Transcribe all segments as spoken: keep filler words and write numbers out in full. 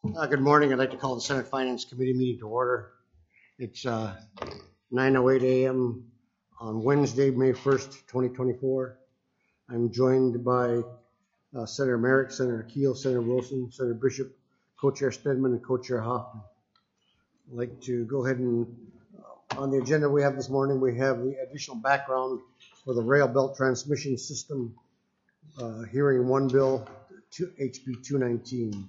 Uh, good morning. I'd like to call the Senate Finance Committee meeting to order. It's uh, nine oh eight a m on Wednesday, May first, twenty twenty-four. I'm joined by uh, Senator Merrick, Senator Keel, Senator Wilson, Senator Bishop, Co-Chair Stedman, and Co-Chair Hoffman. I'd like to go ahead and, uh, on the agenda we have this morning, we have the additional background for the Rail Belt Transmission System uh, Hearing one bill, H B two nineteen.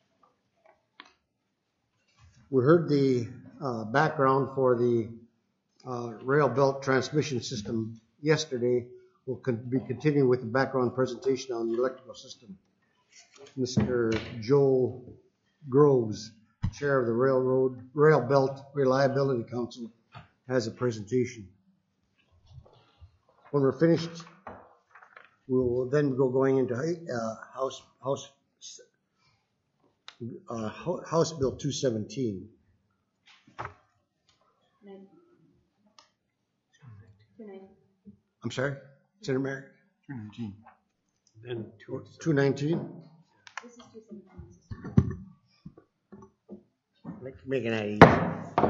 We heard the uh, background for the uh, rail belt transmission system yesterday. We'll con- be continuing with the background presentation on the electrical system. Mister Joel Groves, Chair of the Railroad Rail Belt Reliability Council, has a presentation. When we're finished, we will then go going into uh, House House uh, House Bill two seventeen. I'm sorry, Senator Merrick? two nineteen. Then two nineteen? This is two seventeen. Like making that easy.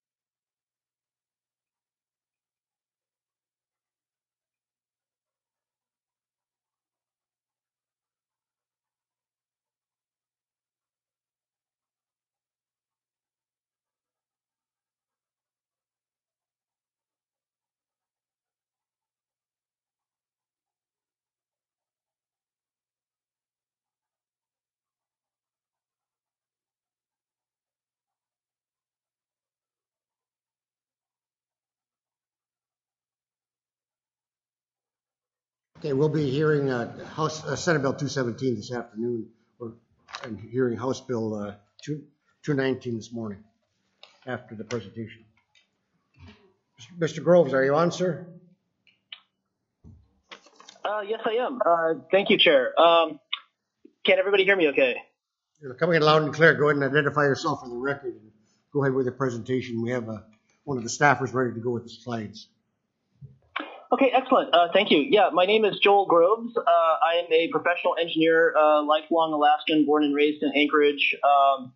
Okay, we'll be hearing uh, House uh, Senate Bill two seventeen this afternoon, or and hearing House Bill uh, two nineteen this morning after the presentation. Mister Groves, are you on, sir? Uh, yes, I am. Uh, thank you, Chair. Um, can everybody hear me okay? You're coming in loud and clear. Go ahead and identify yourself for the record. And go ahead with the presentation. We have uh, one of the staffers ready to go with the slides. Okay, excellent. Uh, thank you. Yeah, my name is Joel Groves. Uh, I am a professional engineer, uh, lifelong Alaskan, born and raised in Anchorage. Um,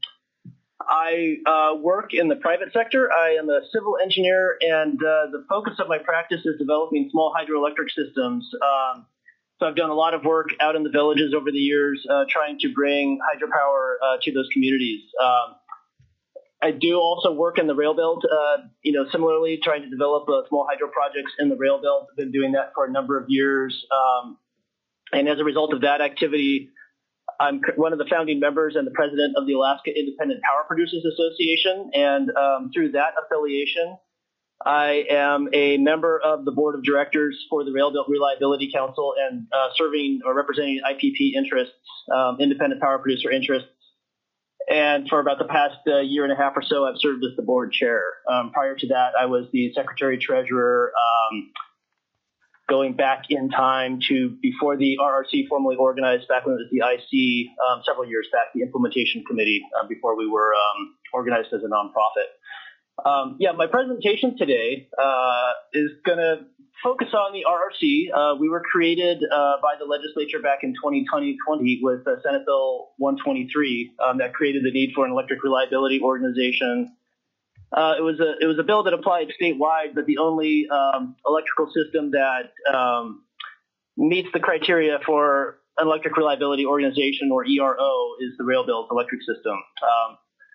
I uh, work in the private sector. I am a civil engineer, and uh, the focus of my practice is developing small hydroelectric systems. Um, so I've done a lot of work out in the villages over the years, uh, trying to bring hydropower uh, to those communities. Um, I do also work in the rail belt, uh, you know, similarly trying to develop uh, small hydro projects in the rail belt. I've been doing that for a number of years. Um, and as a result of that activity, I'm one of the founding members and the president of the Alaska Independent Power Producers Association. And um, through that affiliation, I am a member of the board of directors for the Rail Belt Reliability Council and uh, serving or representing I P P interests, um, independent power producer interests. And for about the past uh, year and a half or so, I've served as the board chair. Um, prior to that, I was the secretary treasurer, um, going back in time to before the R R C formally organized, back when it was the I C, um, several years back, the implementation committee, uh, before we were um, organized as a nonprofit. Um, yeah, my presentation today uh, is going to focus on the R R C. Uh, we were created uh, by the legislature back in twenty twenty with uh, Senate Bill one twenty-three um, that created the need for an electric reliability organization. Uh, it was a it was a bill that applied statewide, but the only um, electrical system that um, meets the criteria for an electric reliability organization, or E R O, is the Rail Belt electric system. Um,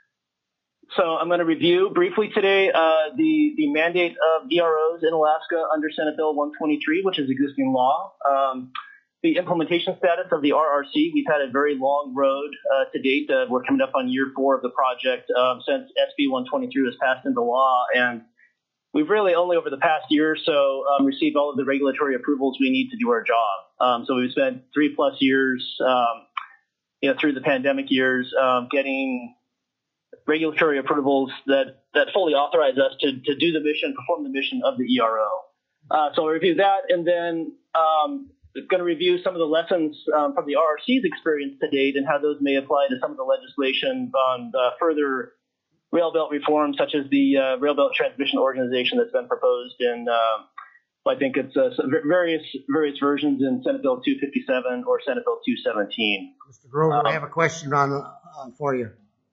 So I'm going to review briefly today uh, the, the mandate of E R Os in Alaska under Senate Bill one twenty-three, which is existing law. Um, the implementation status of the R R C, we've had a very long road uh, to date. Uh, we're coming up on year four of the project um, since S B one twenty-three was passed into law. And we've really only over the past year or so um, received all of the regulatory approvals we need to do our job. Um, so we've spent three plus years, um, you know, through the pandemic years, um, getting regulatory approvals that, that fully authorize us to, to do the mission, perform the mission of the E R O. Uh, so I'll review that, and then um, going to review some of the lessons um, from the R R C's experience to date and how those may apply to some of the legislation on uh, further rail belt reform, such as the uh, Rail Belt Transmission Organization that's been proposed in, uh, I think it's uh, various various versions in Senate Bill two fifty-seven or Senate Bill two seventeen. Mister Grover, um, I have a question on uh, for you.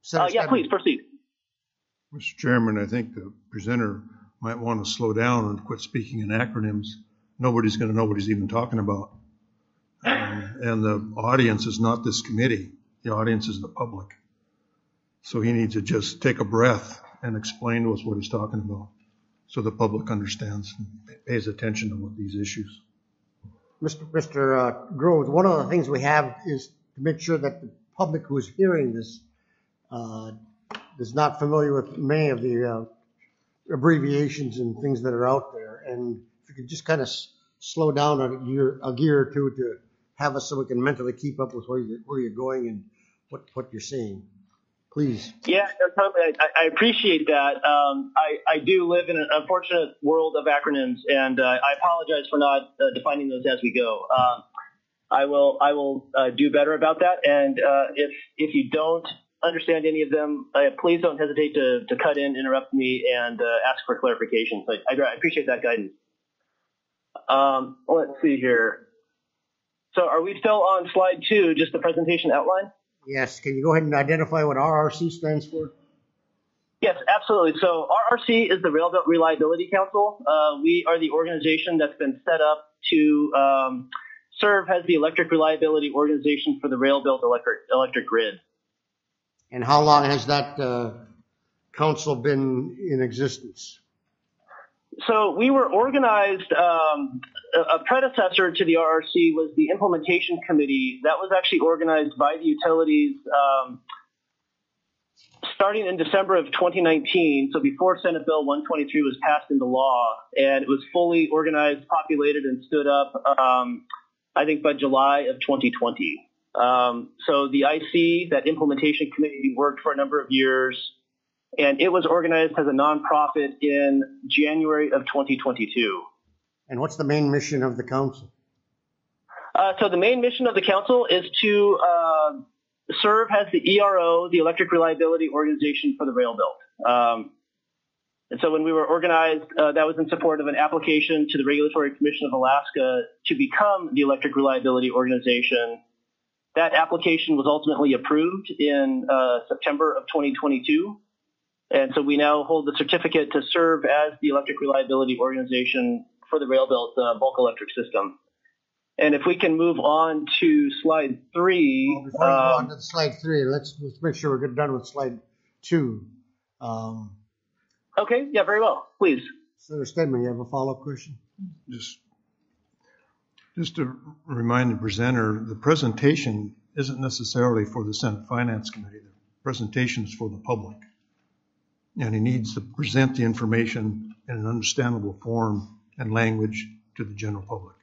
Senator Uh, yeah, Stedman. please proceed. Mister Chairman, I think the presenter might want to slow down and quit speaking in acronyms. Nobody's going to know what he's even talking about. Um, and the audience is not this committee. The audience is the public. So he needs to just take a breath and explain to us what he's talking about so the public understands and pays attention to what these issues. Mister Mister Uh, Groves, one of the things we have is to make sure that the public who is hearing this uh, is not familiar with many of the uh, abbreviations and things that are out there. And if you could just kind of s- slow down a gear, a gear or two to have us so we can mentally keep up with where you're, where you're going and what, what you're seeing. Please. Yeah, totally. I, I appreciate that. Um, I, I do live in an unfortunate world of acronyms, and uh, I apologize for not uh, defining those as we go. Um, I will I will uh, do better about that. And uh, if if you don't understand any of them, uh, please don't hesitate to to cut in, interrupt me, and uh, ask for clarification. So I, I appreciate that guidance. Um, let's see here. So are we still on slide two, just the presentation outline? Yes. Can you go ahead and identify what R R C stands for? Yes, absolutely. So R R C is the Rail Belt Reliability Council. Uh, we are the organization that's been set up to um, serve as the electric reliability organization for the Rail Belt electric, electric grid. And how long has that uh, council been in existence? So we were organized, um, a, a predecessor to the R R C was the Implementation Committee. That was actually organized by the utilities um, starting in December of twenty nineteen, so before Senate Bill one twenty-three was passed into law, and it was fully organized, populated, and stood up, um, I think, by July of twenty twenty. Um, so the I C, that Implementation Committee, worked for a number of years, and it was organized as a nonprofit in January of twenty twenty-two. And what's the main mission of the council? Uh, so the main mission of the council is to uh, serve as the E R O, the Electric Reliability Organization for the Rail Belt. Um, and so when we were organized, uh, that was in support of an application to the Regulatory Commission of Alaska to become the Electric Reliability Organization. That application was ultimately approved in uh, September of twenty twenty-two. And so we now hold the certificate to serve as the Electric Reliability Organization for the Rail Belt uh, bulk electric system. And if we can move on to slide three. Well, before you go um, on to slide three, let's, let's make sure we're done with slide two. Um, Okay, yeah, very well. Please. Senator Stedman, you have a follow-up question? Just, just to remind the presenter, the presentation isn't necessarily for the Senate Finance Committee. The presentation is for the public. And he needs to present the information in an understandable form and language to the general public.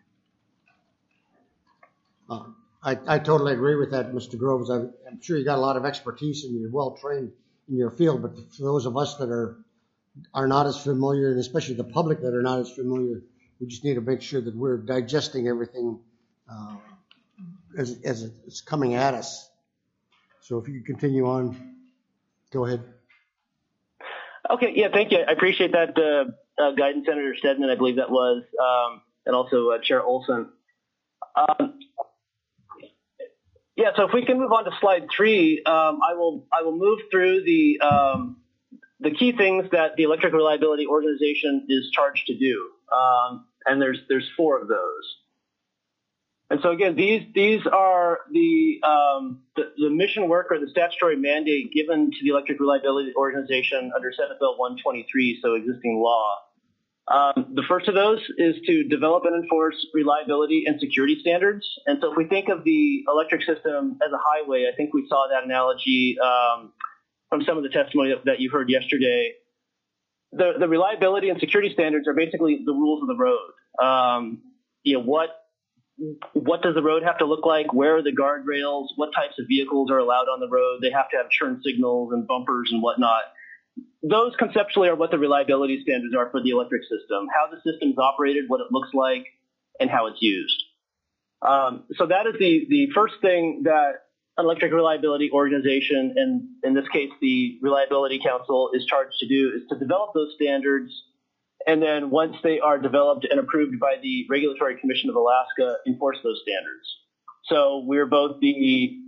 Uh, I, I totally agree with that, Mister Groves. I, I'm sure you got a lot of expertise and you're well trained in your field, but for those of us that are are not as familiar, and especially the public that are not as familiar, we just need to make sure that we're digesting everything uh, as, as it's coming at us. So if you could continue on, go ahead. Okay, yeah, thank you. I appreciate that uh, uh, guidance, Senator Stedman, I believe that was, um, and also uh, Chair Olson. Um, yeah, so if we can move on to slide three, um, I will I will move through the um, the key things that the Electric Reliability Organization is charged to do, um, and there's there's four of those. And so again, these these are the, um, the the mission work or the statutory mandate given to the Electric Reliability Organization under Senate Bill one twenty-three, so existing law. Um, the first of those is to develop and enforce reliability and security standards. And so if we think of the electric system as a highway, I think we saw that analogy um, from some of the testimony that, that you heard yesterday. The, the reliability and security standards are basically the rules of the road. Um, you know, what what does the road have to look like? Where are the guardrails? What types of vehicles are allowed on the road? They have to have turn signals and bumpers and whatnot. Those conceptually are what the reliability standards are for the electric system, how the system is operated, what it looks like, and how it's used. Um, so that is the, the first thing that an electric reliability organization, and in this case, the Reliability Council, is charged to do, is to develop those standards. And then once they are developed and approved by the Regulatory Commission of Alaska, enforce those standards. So we're both the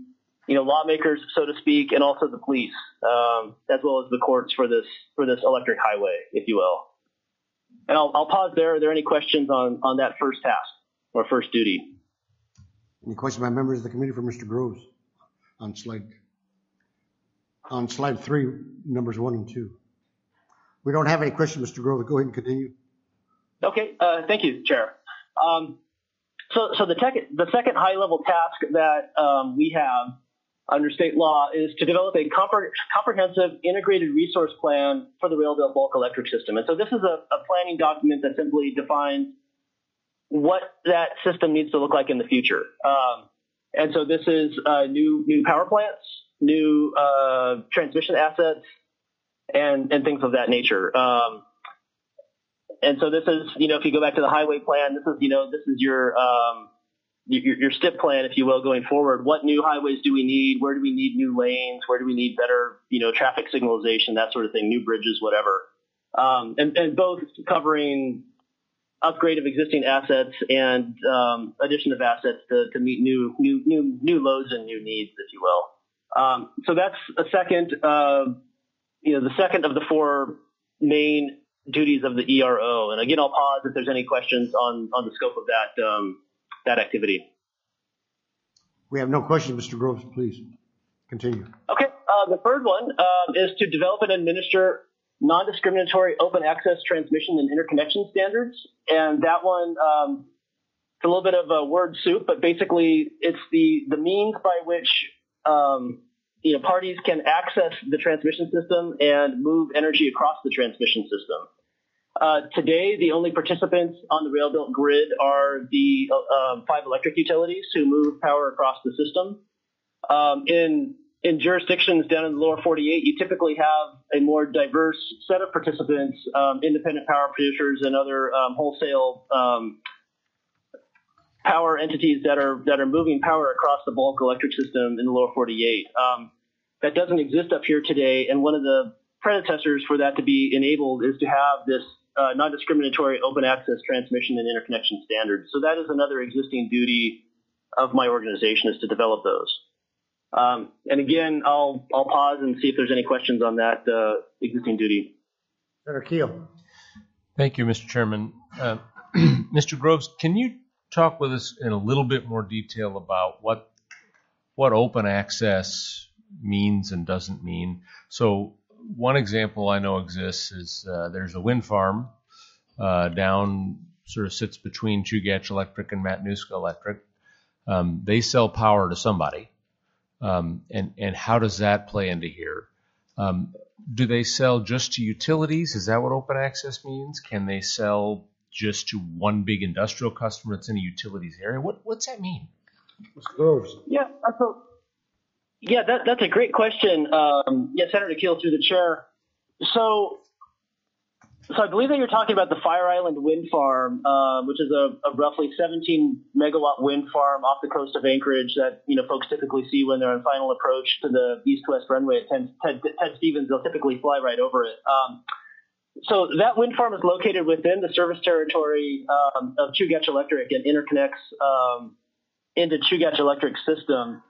you know, lawmakers, so to speak, and also the police, um, as well as the courts for this for this electric highway, if you will. And I'll, I'll pause there. Are there any questions on, on that first task or first duty? Any questions by members of the committee for Mister Groves on slide on slide three, numbers one and two? We don't have any questions, Mister Groves. Go ahead and continue. Okay, uh, thank you, Chair. Um, so, so the, tech, the second high-level task that um, we have under state law is to develop a compre- comprehensive integrated resource plan for the rail belt bulk electric system. And so this is a, a planning document that simply defines what that system needs to look like in the future. Um, and so this is uh, new new power plants, new uh, transmission assets, and, and things of that nature. Um, and so this is, you know, if you go back to the highway plan, this is, you know, this is your um, your, your STIP plan, if you will, going forward. What new highways do we need? Where do we need new lanes? Where do we need better, you know, traffic signalization, that sort of thing, new bridges, whatever. Um, and, and both covering upgrade of existing assets and um, addition of assets to, to meet new, new, new, new loads and new needs, if you will. Um, so that's a second, uh, you know, the second of the four main duties of the E R O. And again, I'll pause if there's any questions on, on the scope of that, um, that activity. We have no questions, Mister Groves. Please continue. Okay. Uh, the third one um, is to develop and administer non-discriminatory open access transmission and interconnection standards. And that one, um, it's a little bit of a word soup, but basically it's the, the means by which um, you know, parties can access the transmission system and move energy across the transmission system. Uh, today, the only participants on the rail belt grid are the uh, five electric utilities who move power across the system. Um, in in jurisdictions down in the lower forty-eight, you typically have a more diverse set of participants, um, independent power producers and other um, wholesale um, power entities that are that are moving power across the bulk electric system in the lower forty-eight. Um, that doesn't exist up here today, and one of the predecessors for that to be enabled is to have this uh, non-discriminatory open access transmission and interconnection standards. So that is another existing duty of my organization, is to develop those. Um, and again, I'll I'll pause and see if there's any questions on that uh, existing duty. Senator Keel. Thank you, Mister Chairman. Uh, Mister Groves, can you talk with us in a little bit more detail about what what open access means and doesn't mean? So one example I know exists is uh, there's a wind farm uh, down, sort of sits between Chugach Electric and Matanuska Electric. Um, they sell power to somebody. Um, and, and how does that play into here? Um, do they sell just to utilities? Is that what open access means? Can they sell just to one big industrial customer that's in a utilities area? What, what's that mean? Mister Groves. Yeah, that's a, yeah, that, that's a great question. Um, yeah, Senator Keel through the chair. So, so I believe that you're talking about the Fire Island Wind Farm, uh, which is a, a roughly seventeen megawatt wind farm off the coast of Anchorage that, you know, folks typically see when they're on final approach to the east-west runway at Ted, Ted, Ted Stevens. They'll typically fly right over it. Um, so that wind farm is located within the service territory um, of Chugach Electric and interconnects um, into Chugach Electric system.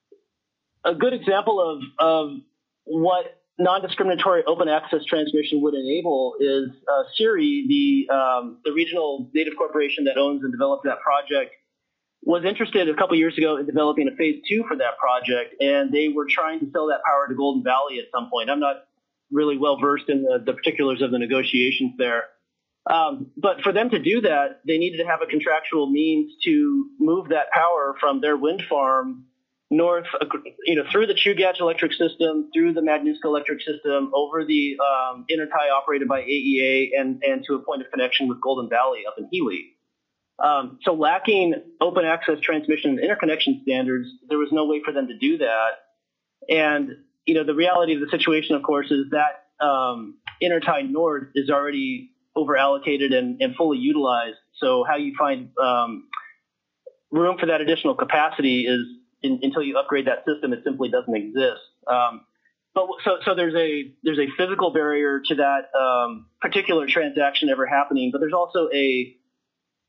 A good example of, of what non-discriminatory open access transmission would enable is uh, SERI, the um, the regional native corporation that owns and developed that project, was interested a couple years ago in developing a phase two for that project, and they were trying to sell that power to Golden Valley at some point. I'm not really well versed in the, the particulars of the negotiations there. Um, but for them to do that, they needed to have a contractual means to move that power from their wind farm north, you know, through the Chugach Electric system, through the Matanuska Electric system, over the um, intertie operated by A E A, and, and to a point of connection with Golden Valley up in Healy. Um, so lacking open access transmission and interconnection standards, there was no way for them to do that. And, you know, the reality of the situation, of course, is that um, intertie north is already over allocated and, and fully utilized. So how you find um, room for that additional capacity is, In, until you upgrade that system, it simply doesn't exist. Um, but so, so there's a there's a physical barrier to that um, particular transaction ever happening. But there's also a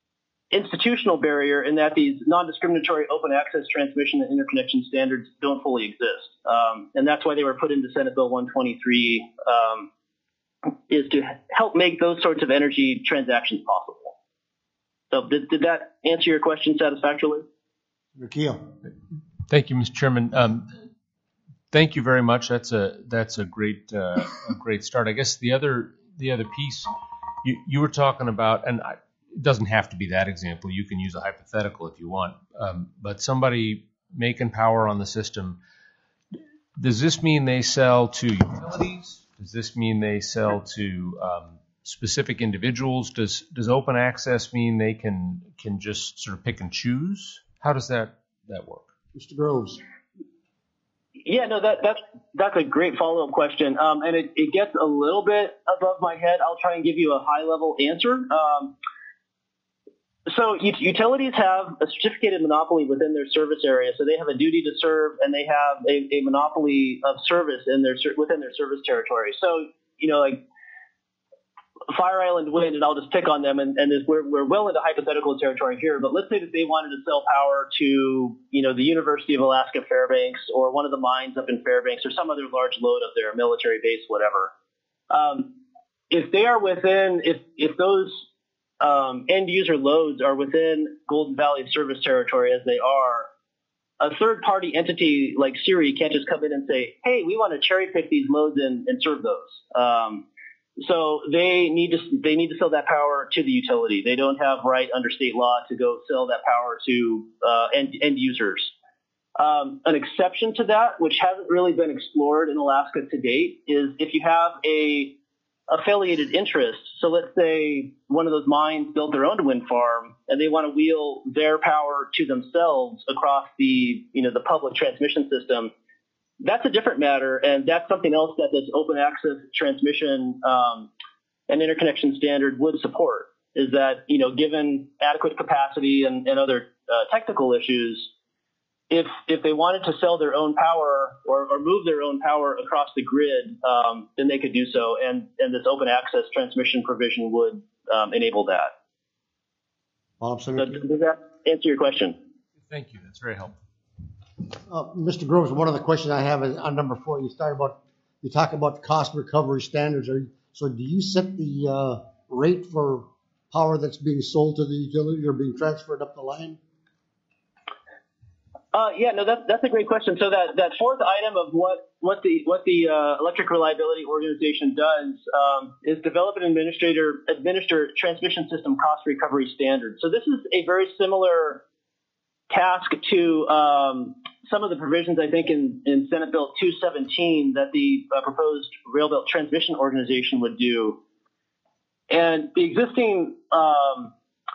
institutional barrier in that these non-discriminatory open access transmission and interconnection standards don't fully exist. Um, and that's why they were put into Senate Bill one twenty-three, um, is to help make those sorts of energy transactions possible. So did, did that answer your question satisfactorily? Rakeel. Thank you, Mister Chairman. Um, thank you very much. That's a that's a great uh, a great start. I guess the other the other piece you, you were talking about, and I, it doesn't have to be that example. You can use a hypothetical if you want. Um, but somebody making power on the system, does this mean they sell to utilities? Does this mean they sell to um, specific individuals? Does does open access mean they can can just sort of pick and choose? How does that that work? Mister Groves. Yeah, no, that that's that's a great follow-up question, um, and it, it gets a little bit above my head. I'll try and give you a high-level answer. Um, so ut- utilities have a certificated monopoly within their service area, so they have a duty to serve, and they have a, a monopoly of service in their within their service territory. So, you know, like Fire Island Wind, and I'll just pick on them, and, and this, we're, we're well into hypothetical territory here, but let's say that they wanted to sell power to, you know, the University of Alaska Fairbanks or one of the mines up in Fairbanks or some other large load of their military base, whatever. Um, if they are within, if, if those um, end user loads are within Golden Valley service territory as they are, a third party entity like SERI can't just come in and say, hey, we want to cherry pick these loads and, and serve those. Um, So they need to they need to sell that power to the utility. They don't have right under state law to go sell that power to uh, end, end users. Um, an exception to that, which hasn't really been explored in Alaska to date, is if you have a affiliated interest. So let's say one of those mines built their own wind farm, and they want to wheel their power to themselves across the you know the public transmission system. That's a different matter, and that's something else that this open access transmission um, and interconnection standard would support, is that, you know, given adequate capacity and, and other uh, technical issues, if if they wanted to sell their own power or, or move their own power across the grid, um, then they could do so, and, and this open access transmission provision would um, enable that. Bob, So does that answer your question? Thank you. That's very helpful. Uh, Mister Groves, one of the questions I have is on number four. You start about you talk about cost recovery standards. Are you, so do you set the uh, rate for power that's being sold to the utility or being transferred up the line? Uh, yeah, no, that's that's a great question. So that, that fourth item of what what the what the uh, Electric Reliability Organization does um, is develop and administrator administer transmission system cost recovery standards. So this is a very similar task to um, some of the provisions, I think, in, in Senate Bill two seventeen that the uh, proposed Rail Belt Transmission Organization would do. And the existing um,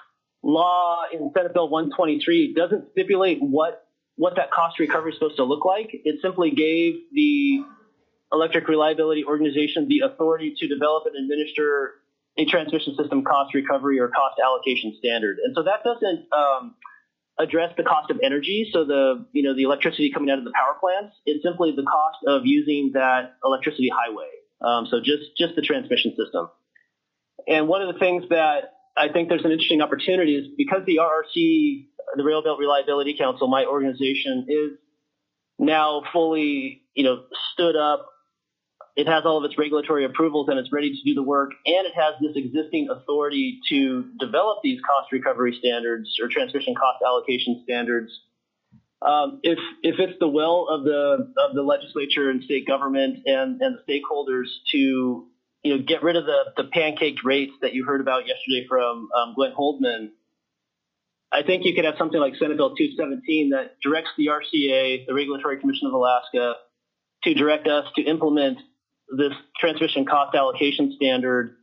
law in Senate Bill one twenty-three doesn't stipulate what, what that cost recovery is supposed to look like. It simply gave the Electric Reliability Organization the authority to develop and administer a transmission system cost recovery or cost allocation standard. And so that doesn't um, address the cost of energy, so the you know the electricity coming out of the power plants. It's simply the cost of using that electricity highway. Um, so just just the transmission system. And one of the things that I think there's an interesting opportunity is because the R R C, the Rail Belt Reliability Council, my organization, is now fully you know stood up. It has all of its regulatory approvals and it's ready to do the work, and it has this existing authority to develop these cost recovery standards or transmission cost allocation standards. Um, if if it's the will of the of the legislature and state government and, and the stakeholders to you know get rid of the the pancaked rates that you heard about yesterday from um, Glenn Holdman, I think you could have something like Senate Bill two seventeen that directs the R C A, the Regulatory Commission of Alaska, to direct us to implement this transmission cost allocation standard,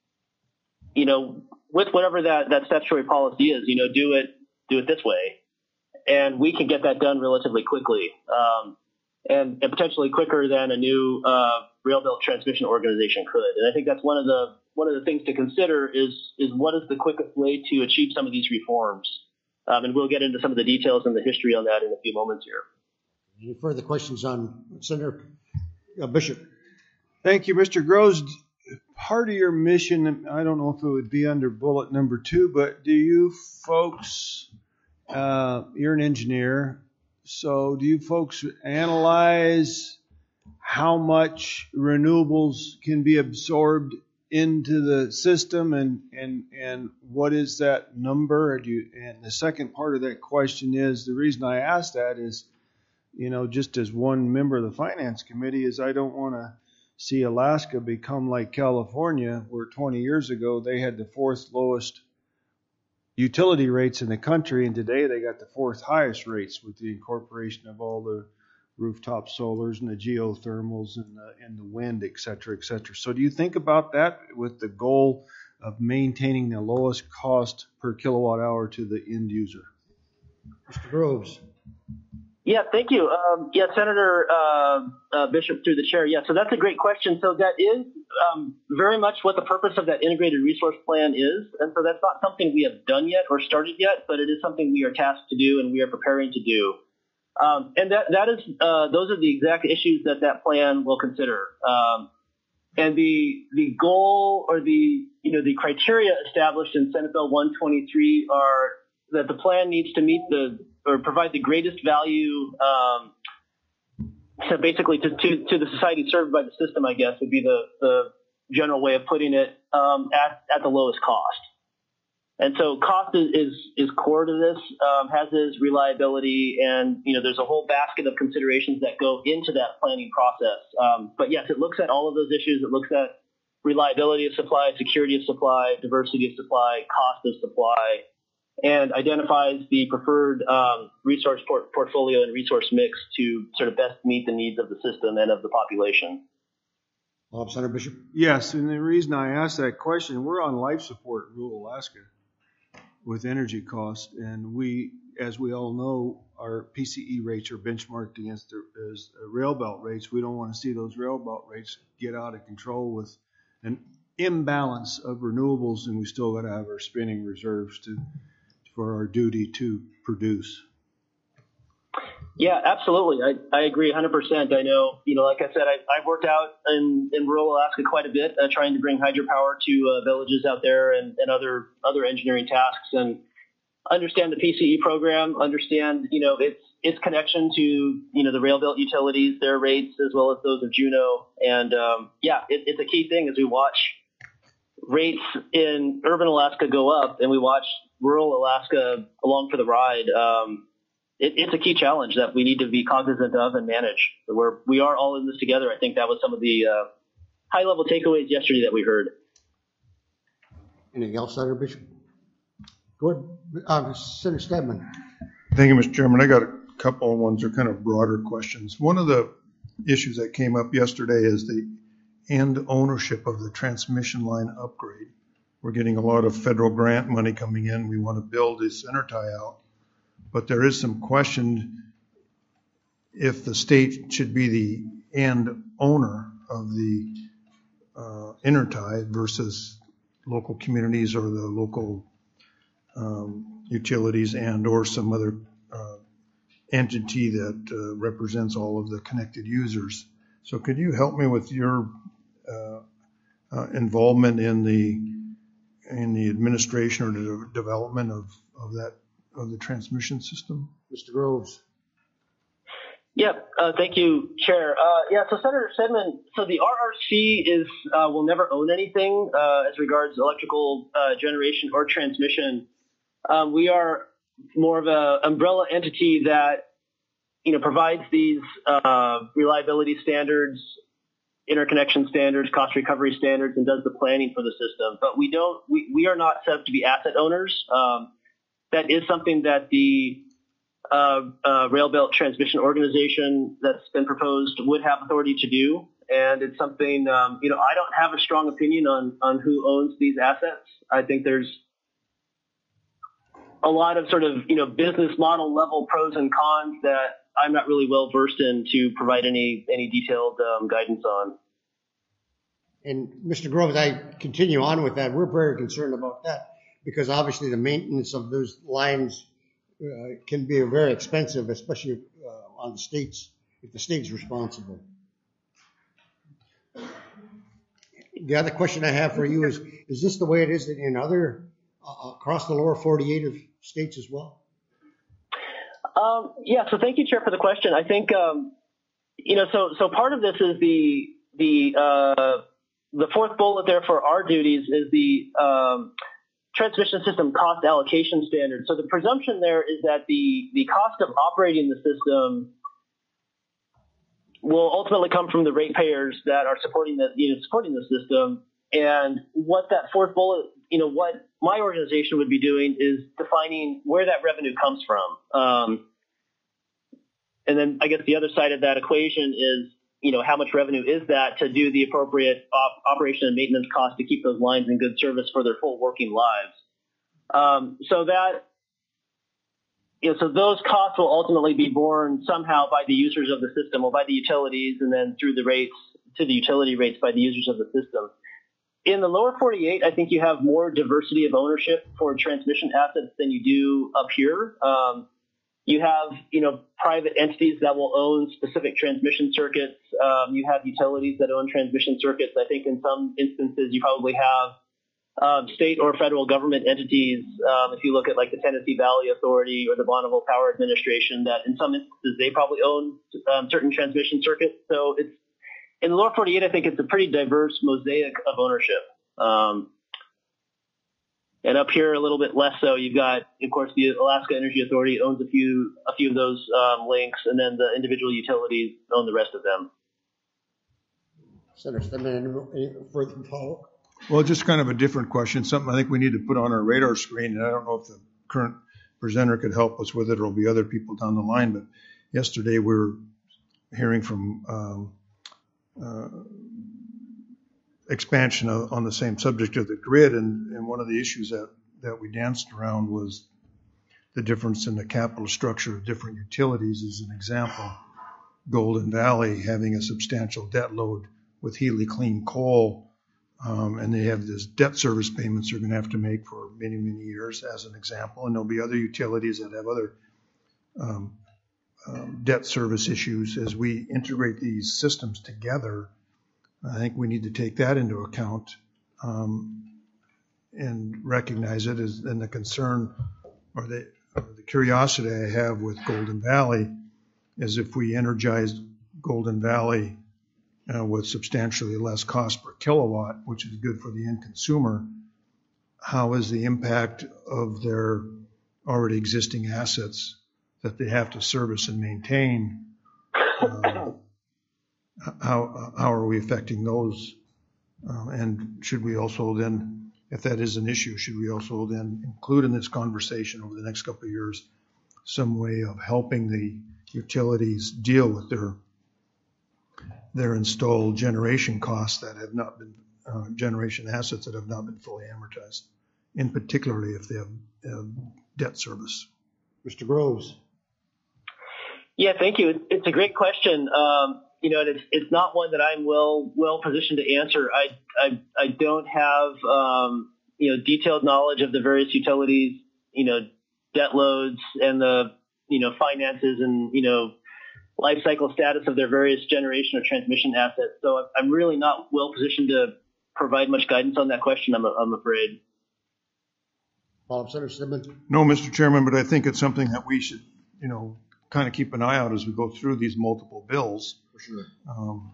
you know, with whatever that, that statutory policy is, you know, do it, do it this way. And we can get that done relatively quickly, um, and, and potentially quicker than a new, uh, rail belt transmission organization could. And I think that's one of the, one of the things to consider is, is what is the quickest way to achieve some of these reforms. Um, and we'll get into some of the details and the history on that in a few moments here. Any further questions on Senator uh, Bishop? Thank you, Mister Groves. part of your mission, I don't know if it would be under bullet number two, but do you folks, uh, you're an engineer, so do you folks analyze how much renewables can be absorbed into the system, and and and what is that number? Do you, and the second part of that question is, the reason I ask that is, you know, just as one member of the finance committee, is I don't want to see Alaska become like California, where twenty years ago they had the fourth lowest utility rates in the country, and today they got the fourth highest rates with the incorporation of all the rooftop solars and the geothermals and the, and the wind, et cetera, et cetera. So do you think about that with the goal of maintaining the lowest cost per kilowatt hour to the end user? Mister Groves. Yeah, thank you. Um, yeah, Senator uh, uh, Bishop, through the chair. Yeah, so that's a great question. So that is um, very much what the purpose of that integrated resource plan is. And so that's not something we have done yet or started yet, but it is something we are tasked to do and we are preparing to do. Um, and that, that is, uh, those are the exact issues that that plan will consider. Um, and the, the goal or the, you know, the criteria established in Senate Bill one twenty-three are that the plan needs to meet the, or provide the greatest value, um, so basically to, to, to the society served by the system, I guess, would be the, the general way of putting it, um, at, at the lowest cost. And so cost is, is, is core to this, um, has is reliability, and, you know, there's a whole basket of considerations that go into that planning process. Um, but yes, it looks at all of those issues. It looks at reliability of supply, security of supply, diversity of supply, cost of supply, and identifies the preferred um, resource port- portfolio and resource mix to sort of best meet the needs of the system and of the population. Bob, Senator Bishop. Yes, and the reason I asked that question, we're on life support in rural Alaska with energy costs, and we, as we all know, our P C E rates are benchmarked against the as rail belt rates. We don't want to see those rail belt rates get out of control with an imbalance of renewables, and we still got to have our spinning reserves to for our duty to produce. Yeah, absolutely. I, I agree one hundred percent. I know, you know, like I said, I, I've worked out in, in rural Alaska quite a bit, uh, trying to bring hydropower to uh, villages out there and, and other other engineering tasks, and understand the P C E program, understand, you know, its its connection to, you know, the rail belt utilities, their rates, as well as those of Juneau. And um, yeah, it, it's a key thing as we watch rates in urban Alaska go up and we watch rural Alaska along for the ride. Um, It, it's a key challenge that we need to be cognizant of and manage. We're, we are all in this together. I think that was some of the uh, high-level takeaways yesterday that we heard. Anything else, Senator Bishop? Go ahead. Uh, Senator Stedman. Thank you, Mister Chairman. I got a couple of ones that are kind of broader questions. One of the issues that came up yesterday is the end ownership of the transmission line upgrade. We're getting a lot of federal grant money coming in. We want to build a center tie out. But there is some question if the state should be the end owner of the uh, intertie versus local communities or the local um, utilities and or some other uh, entity that uh, represents all of the connected users. So could you help me with your uh, uh, involvement in the in the administration or the development of, of that of the transmission system? Mister Groves. Yeah, uh, thank you, Chair. Uh, yeah, so Senator Stedman, so the R R C is uh, will never own anything uh, as regards electrical uh, generation or transmission. Um, we are more of an umbrella entity that, you know, provides these uh, reliability standards, interconnection standards, cost recovery standards, and does the planning for the system. But we don't. We, we are not set up to be asset owners. Um, That is something that the uh, uh, Rail Belt Transmission Organization that's been proposed would have authority to do. And it's something, um, you know, I don't have a strong opinion on, on who owns these assets. I think there's a lot of sort of, you know, business model level pros and cons that I'm not really well versed in to provide any, any detailed um, guidance on. And Mister Groves, I continue on with that. We're very concerned about that, because obviously the maintenance of those lines uh, can be very expensive, especially uh, on the states, if the state's responsible. the other question I have for you is, is this the way it is in other, uh, across the lower forty-eight of states as well? Um, yeah, so thank you, Chair, for the question. I think, um, you know, so so part of this is the the uh, the fourth bullet there for our duties is the um, transmission system cost allocation standard. So the presumption there is that the the cost of operating the system will ultimately come from the ratepayers that are supporting the you know supporting the system. And what that fourth bullet, you know, what my organization would be doing is defining where that revenue comes from. Um, and then I guess the other side of that equation is, you know, how much revenue is that to do the appropriate op- operation and maintenance costs to keep those lines in good service for their full working lives. Um, so that, you know, so those costs will ultimately be borne somehow by the users of the system or by the utilities, and then through the rates to the utility rates by the users of the system. In the lower forty-eight, I think you have more diversity of ownership for transmission assets than you do up here. Um, you have, you know, private entities that will own specific transmission circuits. Um, you have utilities that own transmission circuits. I think in some instances you probably have um, state or federal government entities. Um, if you look at like the Tennessee Valley Authority or the Bonneville Power Administration, that in some instances they probably own um, certain transmission circuits. So it's in the lower forty-eight, I think it's a pretty diverse mosaic of ownership. Um, and up here, a little bit less so. You've got, of course, the Alaska Energy Authority owns a few a few of those um, links, and then the individual utilities own the rest of them. Senator Stedman, any further follow-up? Well, just kind of a different question, something I think we need to put on our radar screen, and I don't know if the current presenter could help us with it, or there'll be other people down the line, but yesterday we were hearing from um, uh, expansion of, on the same subject of the grid, and, and one of the issues that, that we danced around was the difference in the capital structure of different utilities. As an example, Golden Valley having a substantial debt load with Healy Clean Coal, um, and they have this debt service payments they're going to have to make for many, many years, as an example, and there'll be other utilities that have other um, um, debt service issues. As we integrate these systems together, I think we need to take that into account um, and recognize it as, and the concern or the, or the curiosity I have with Golden Valley is if we energize Golden Valley uh, with substantially less cost per kilowatt, which is good for the end consumer, how is the impact of their already existing assets that they have to service and maintain? Uh, How how are we affecting those? Uh, and should we also then, if that is an issue, should we also then include in this conversation over the next couple of years some way of helping the utilities deal with their their installed generation costs that have not been uh, generation assets that have not been fully amortized, in particularly if they have uh, debt service? Mister Groves. Yeah, thank you. It's a great question. Um, You know, it's it's not one that I'm well well positioned to answer. I I, I don't have um, you know detailed knowledge of the various utilities, you know, debt loads and the you know finances and you know life cycle status of their various generation or transmission assets. So I'm really not well positioned to provide much guidance on that question. I'm I'm afraid. Follow-up, Senator Stedman. No, Mister Chairman, but I think it's something that we should, you know, kind of keep an eye out as we go through these multiple bills. For sure. Um,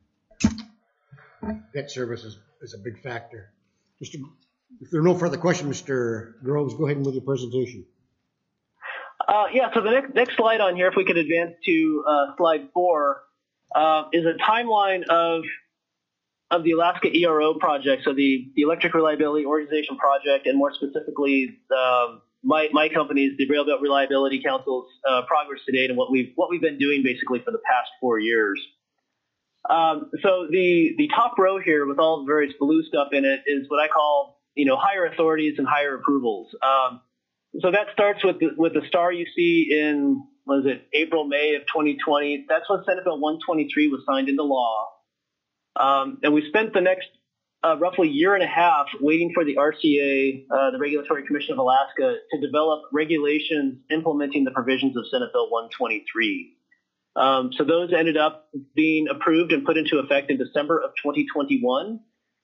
Debt service is, is a big factor. Mister If there are no further questions, Mister Groves, go ahead and with your presentation. Uh, yeah, so the next, next slide on here, if we could advance to uh, slide four, uh, is a timeline of of the Alaska E R O project, so the, the Electric Reliability Organization project, and more specifically, um, my my company's, the Rail Belt Reliability Council's uh, progress to date, and what we've what we've been doing basically for the past four years. Um, so the the top row here with all the various blue stuff in it is what I call you know higher authorities and higher approvals. Um, so that starts with the, with the star you see in what is it April May of twenty twenty. That's when Senate Bill one twenty-three was signed into law, um, and we spent the next uh, roughly year and a half waiting for the R C A, uh, the Regulatory Commission of Alaska, to develop regulations implementing the provisions of Senate Bill one twenty-three. Um, so those ended up being approved and put into effect in December of twenty twenty-one.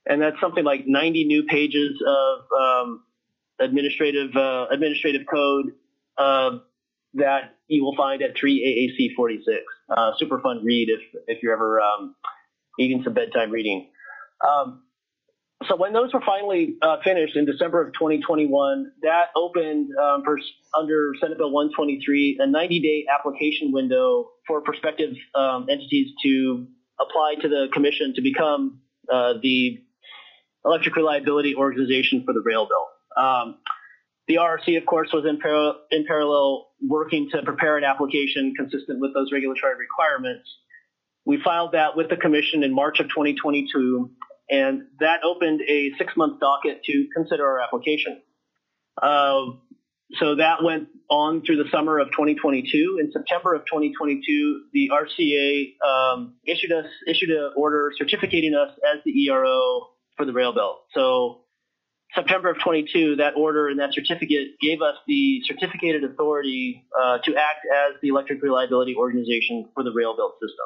and that's something like ninety new pages of um, administrative uh, administrative code uh, that you will find at three A A C forty-six. Uh, super fun read if if you're ever um, needing some bedtime reading. Um, so when those were finally uh, finished in December of twenty twenty-one, that opened um, for, under Senate Bill one twenty-three a ninety-day application window for prospective um, entities to apply to the commission to become uh, the electric reliability organization for the rail bill. Um, the R R C, of course, was in, par- in parallel working to prepare an application consistent with those regulatory requirements. We filed that with the commission in March of twenty twenty-two, and that opened a six-month docket to consider our application. Uh, so that went on through the summer of twenty twenty-two. In September of twenty twenty-two, the R C A um, issued us issued an order certificating us as the E R O for the rail bill. So September of twenty-two, that order and that certificate gave us the certificated authority uh, to act as the electric reliability organization for the rail bill system.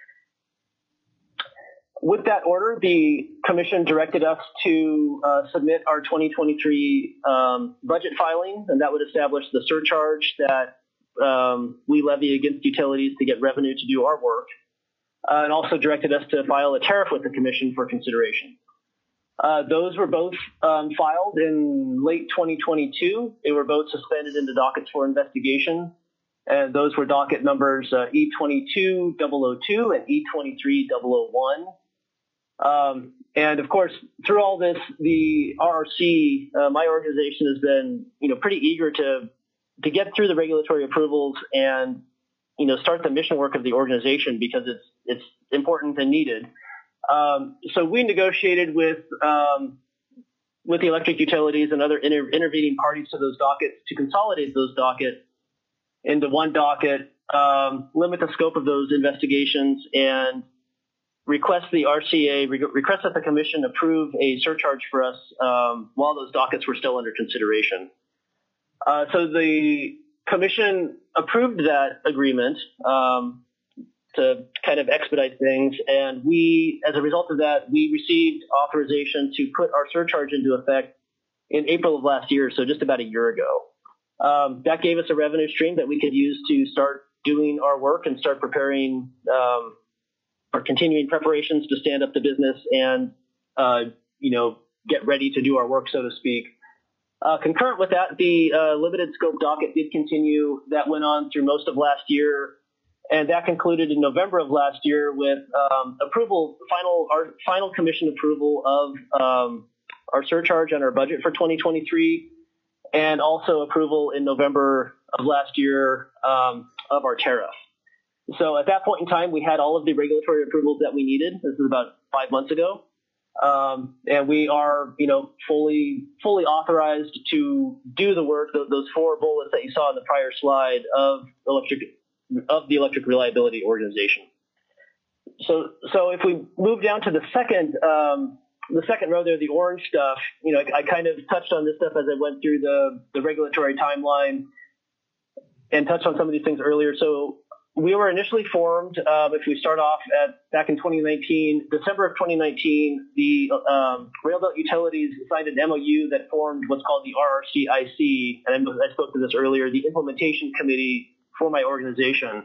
With that order, the commission directed us to uh, submit our twenty twenty-three um, budget filing, and that would establish the surcharge that um, we levy against utilities to get revenue to do our work, uh, and also directed us to file a tariff with the commission for consideration. Uh, those were both um, filed in late twenty twenty-two. They were both suspended into dockets for investigation, and those were docket numbers uh, E twenty-two thousand two and E twenty-three thousand one. Um, and of course, through all this, the R R C, uh, my organization, has been, you know, pretty eager to to get through the regulatory approvals and, you know, start the mission work of the organization because it's it's important and needed. Um, so we negotiated with um, with the electric utilities and other inter- intervening parties to those dockets to consolidate those dockets into one docket, um, limit the scope of those investigations, and request the R C A, re- request that the commission approve a surcharge for us um, while those dockets were still under consideration. Uh, so the commission approved that agreement um, to kind of expedite things, and we, as a result of that, we received authorization to put our surcharge into effect in April of last year, so just about a year ago. Um, that gave us a revenue stream that we could use to start doing our work and start preparing um, or continuing preparations to stand up the business and, uh, you know, get ready to do our work, so to speak. Uh, concurrent with that, the uh, limited scope docket did continue. That went on through most of last year, and that concluded in November of last year with um, approval, final, our final commission approval of um, our surcharge and our budget for twenty twenty-three, and also approval in November of last year um, of our tariff. So at that point in time, we had all of the regulatory approvals that we needed. This is about five months ago. Um, and we are, you know, fully, fully authorized to do the work, th- those four bullets that you saw in the prior slide of electric, of the electric reliability organization. So, so if we move down to the second, um, the second row there, the orange stuff, you know, I, I kind of touched on this stuff as I went through the, the regulatory timeline and touched on some of these things earlier. So, we were initially formed, um, if we start off at back in twenty nineteen, December of twenty nineteen, the um, Railbelt Utilities signed an M O U that formed what's called the R R C I C, and I spoke to this earlier, the implementation committee for my organization.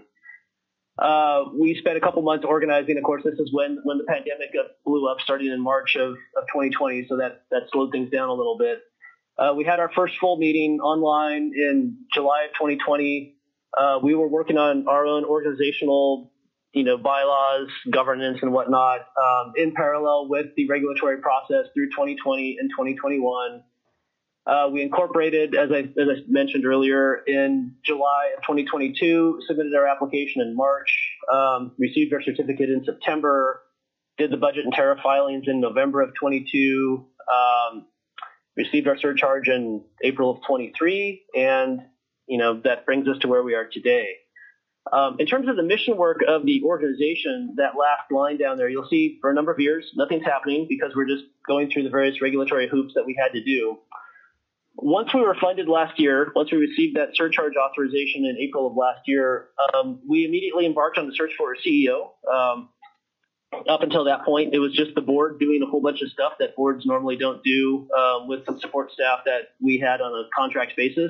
Uh, we spent a couple months organizing. Of course, this is when, when the pandemic blew up, starting in March of, of twenty twenty, so that, that slowed things down a little bit. Uh, we had our first full meeting online in July of twenty twenty. Uh, we were working on our own organizational, you know, bylaws, governance, and whatnot, um, in parallel with the regulatory process through twenty twenty and twenty twenty-one. Uh, we incorporated, as I, as I mentioned earlier, in July of twenty twenty-two, submitted our application in March, um, received our certificate in September, did the budget and tariff filings in November of twenty-two, um, received our surcharge in April of twenty-three, and you know, that brings us to where we are today. Um, in terms of the mission work of the organization, that last line down there, you'll see for a number of years, nothing's happening because we're just going through the various regulatory hoops that we had to do. Once we were funded last year, once we received that surcharge authorization in April of last year, um, we immediately embarked on the search for a C E O. Um, up until that point, it was just the board doing a whole bunch of stuff that boards normally don't do, um, with some support staff that we had on a contract basis.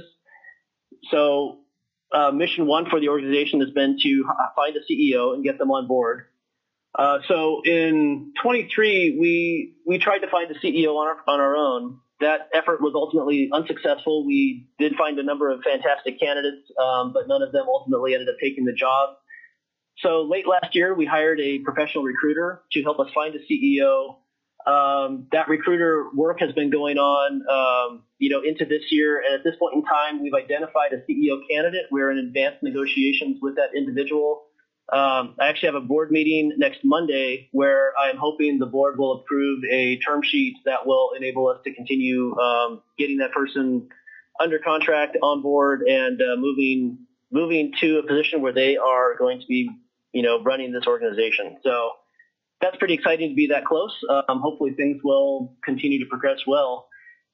So uh, mission one for the organization has been to find a C E O and get them on board. Uh, so in twenty-three, we we tried to find a C E O on our, on our own. That effort was ultimately unsuccessful. We did find a number of fantastic candidates, um, but none of them ultimately ended up taking the job. So late last year, we hired a professional recruiter to help us find a C E O. Um, that recruiter work has been going on, um, you know, into this year. And at this point in time, we've identified a C E O candidate. We're in advanced negotiations with that individual. Um, I actually have a board meeting next Monday where I'm hoping the board will approve a term sheet that will enable us to continue um, getting that person under contract on board and uh, moving moving to a position where they are going to be, you know, running this organization. So that's pretty exciting to be that close. Um, hopefully things will continue to progress well.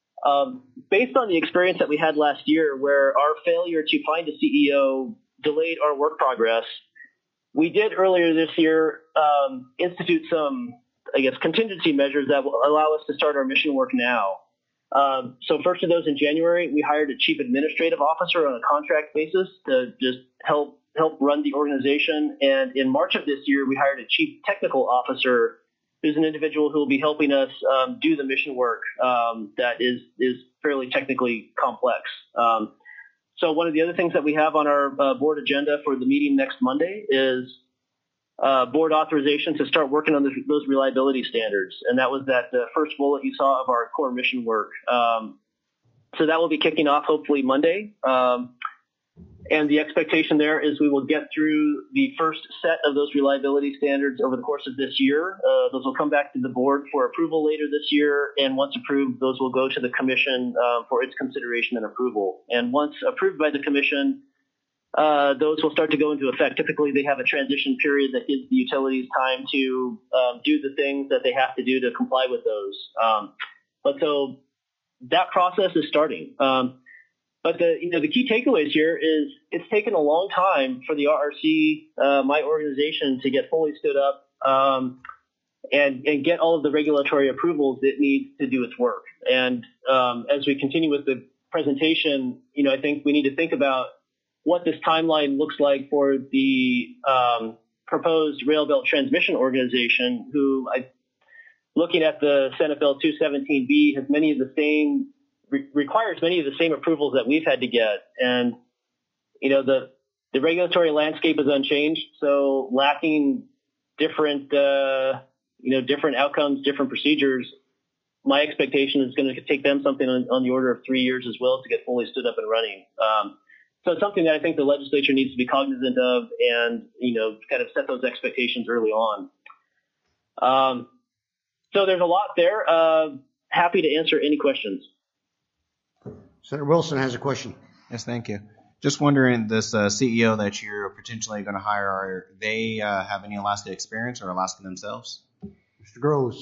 Um, based on the experience that we had last year where our failure to find a C E O delayed our work progress, we did earlier this year um, institute some, I guess, contingency measures that will allow us to start our mission work now. Um, so first of those in January, we hired a chief administrative officer on a contract basis to just help help run the organization. And in March of this year, we hired a chief technical officer who's an individual who will be helping us um, do the mission work um, that is is fairly technically complex. Um, so one of the other things that we have on our uh, board agenda for the meeting next Monday is uh, board authorization to start working on the, those reliability standards. And that was that uh, first bullet you saw of our core mission work. Um, so that will be kicking off hopefully Monday. Um, And the expectation there is we will get through the first set of those reliability standards over the course of this year. Uh, those will come back to the board for approval later this year. And once approved, those will go to the commission uh, for its consideration and approval. And once approved by the commission, uh, those will start to go into effect. Typically, they have a transition period that gives the utilities time to um, do the things that they have to do to comply with those. Um, but so that process is starting. Um, But the you know the key takeaways here is it's taken a long time for the R R C, uh, my organization, to get fully stood up um, and and get all of the regulatory approvals it needs to do its work. And um, as we continue with the presentation, you know I think we need to think about what this timeline looks like for the um, proposed Rail Belt Transmission Organization, who, I, looking at the Senate Bill two seventeen B, has many of the same Re- requires many of the same approvals that we've had to get. And, you know, the, the regulatory landscape is unchanged. So lacking different, uh, you know, different outcomes, different procedures, my expectation is going to take them something on, on the order of three years as well to get fully stood up and running. Um, so it's something that I think the legislature needs to be cognizant of and, you know, kind of set those expectations early on. Um, so there's a lot there. Uh, happy to answer any questions. Senator Wilson has a question. Yes, thank you. Just wondering, this uh, C E O that you're potentially going to hire, are they uh, have any Alaska experience or Alaska themselves? Mister Groves.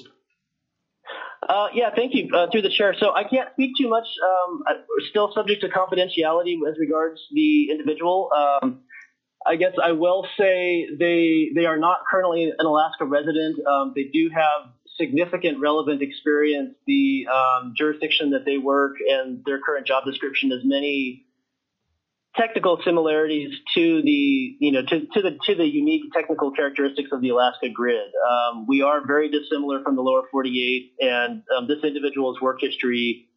Uh, yeah, thank you, uh, through the chair. So I can't speak too much. Um, we're still subject to confidentiality as regards the individual. Um, I guess I will say they they are not currently an Alaska resident. Um, they do have significant relevant experience. The um, jurisdiction that they work and their current job description has many technical similarities to the, you know, to, to the to the unique technical characteristics of the Alaska grid. Um, we are very dissimilar from the lower forty-eight, and um, this individual's work history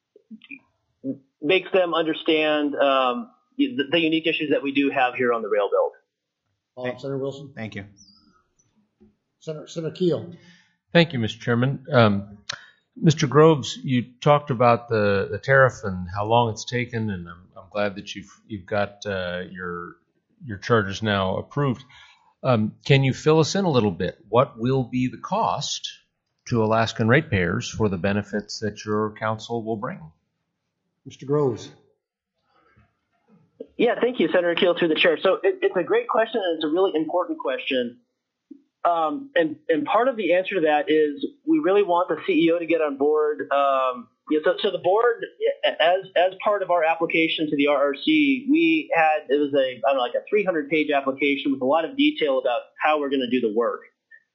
makes them understand um, the, the unique issues that we do have here on the rail belt. Uh, Senator Wilson. Thank you. Senator, Senator Keel. Thank you, Mister Chairman. Um, Mister Groves, you talked about the, the tariff and how long it's taken, and I'm, I'm glad that you've you've got uh, your your charges now approved. Um, can you fill us in a little bit? What will be the cost to Alaskan ratepayers for the benefits that your council will bring? Mister Groves. Yeah, thank you, Senator Keel, through the chair. So it, it's a great question, and it's a really important question. Um, and, and part of the answer to that is we really want the C E O to get on board. Um, yeah, so, so the board, as as part of our application to the R R C, we had, it was a, I don't know, like a three hundred page application with a lot of detail about how we're going to do the work.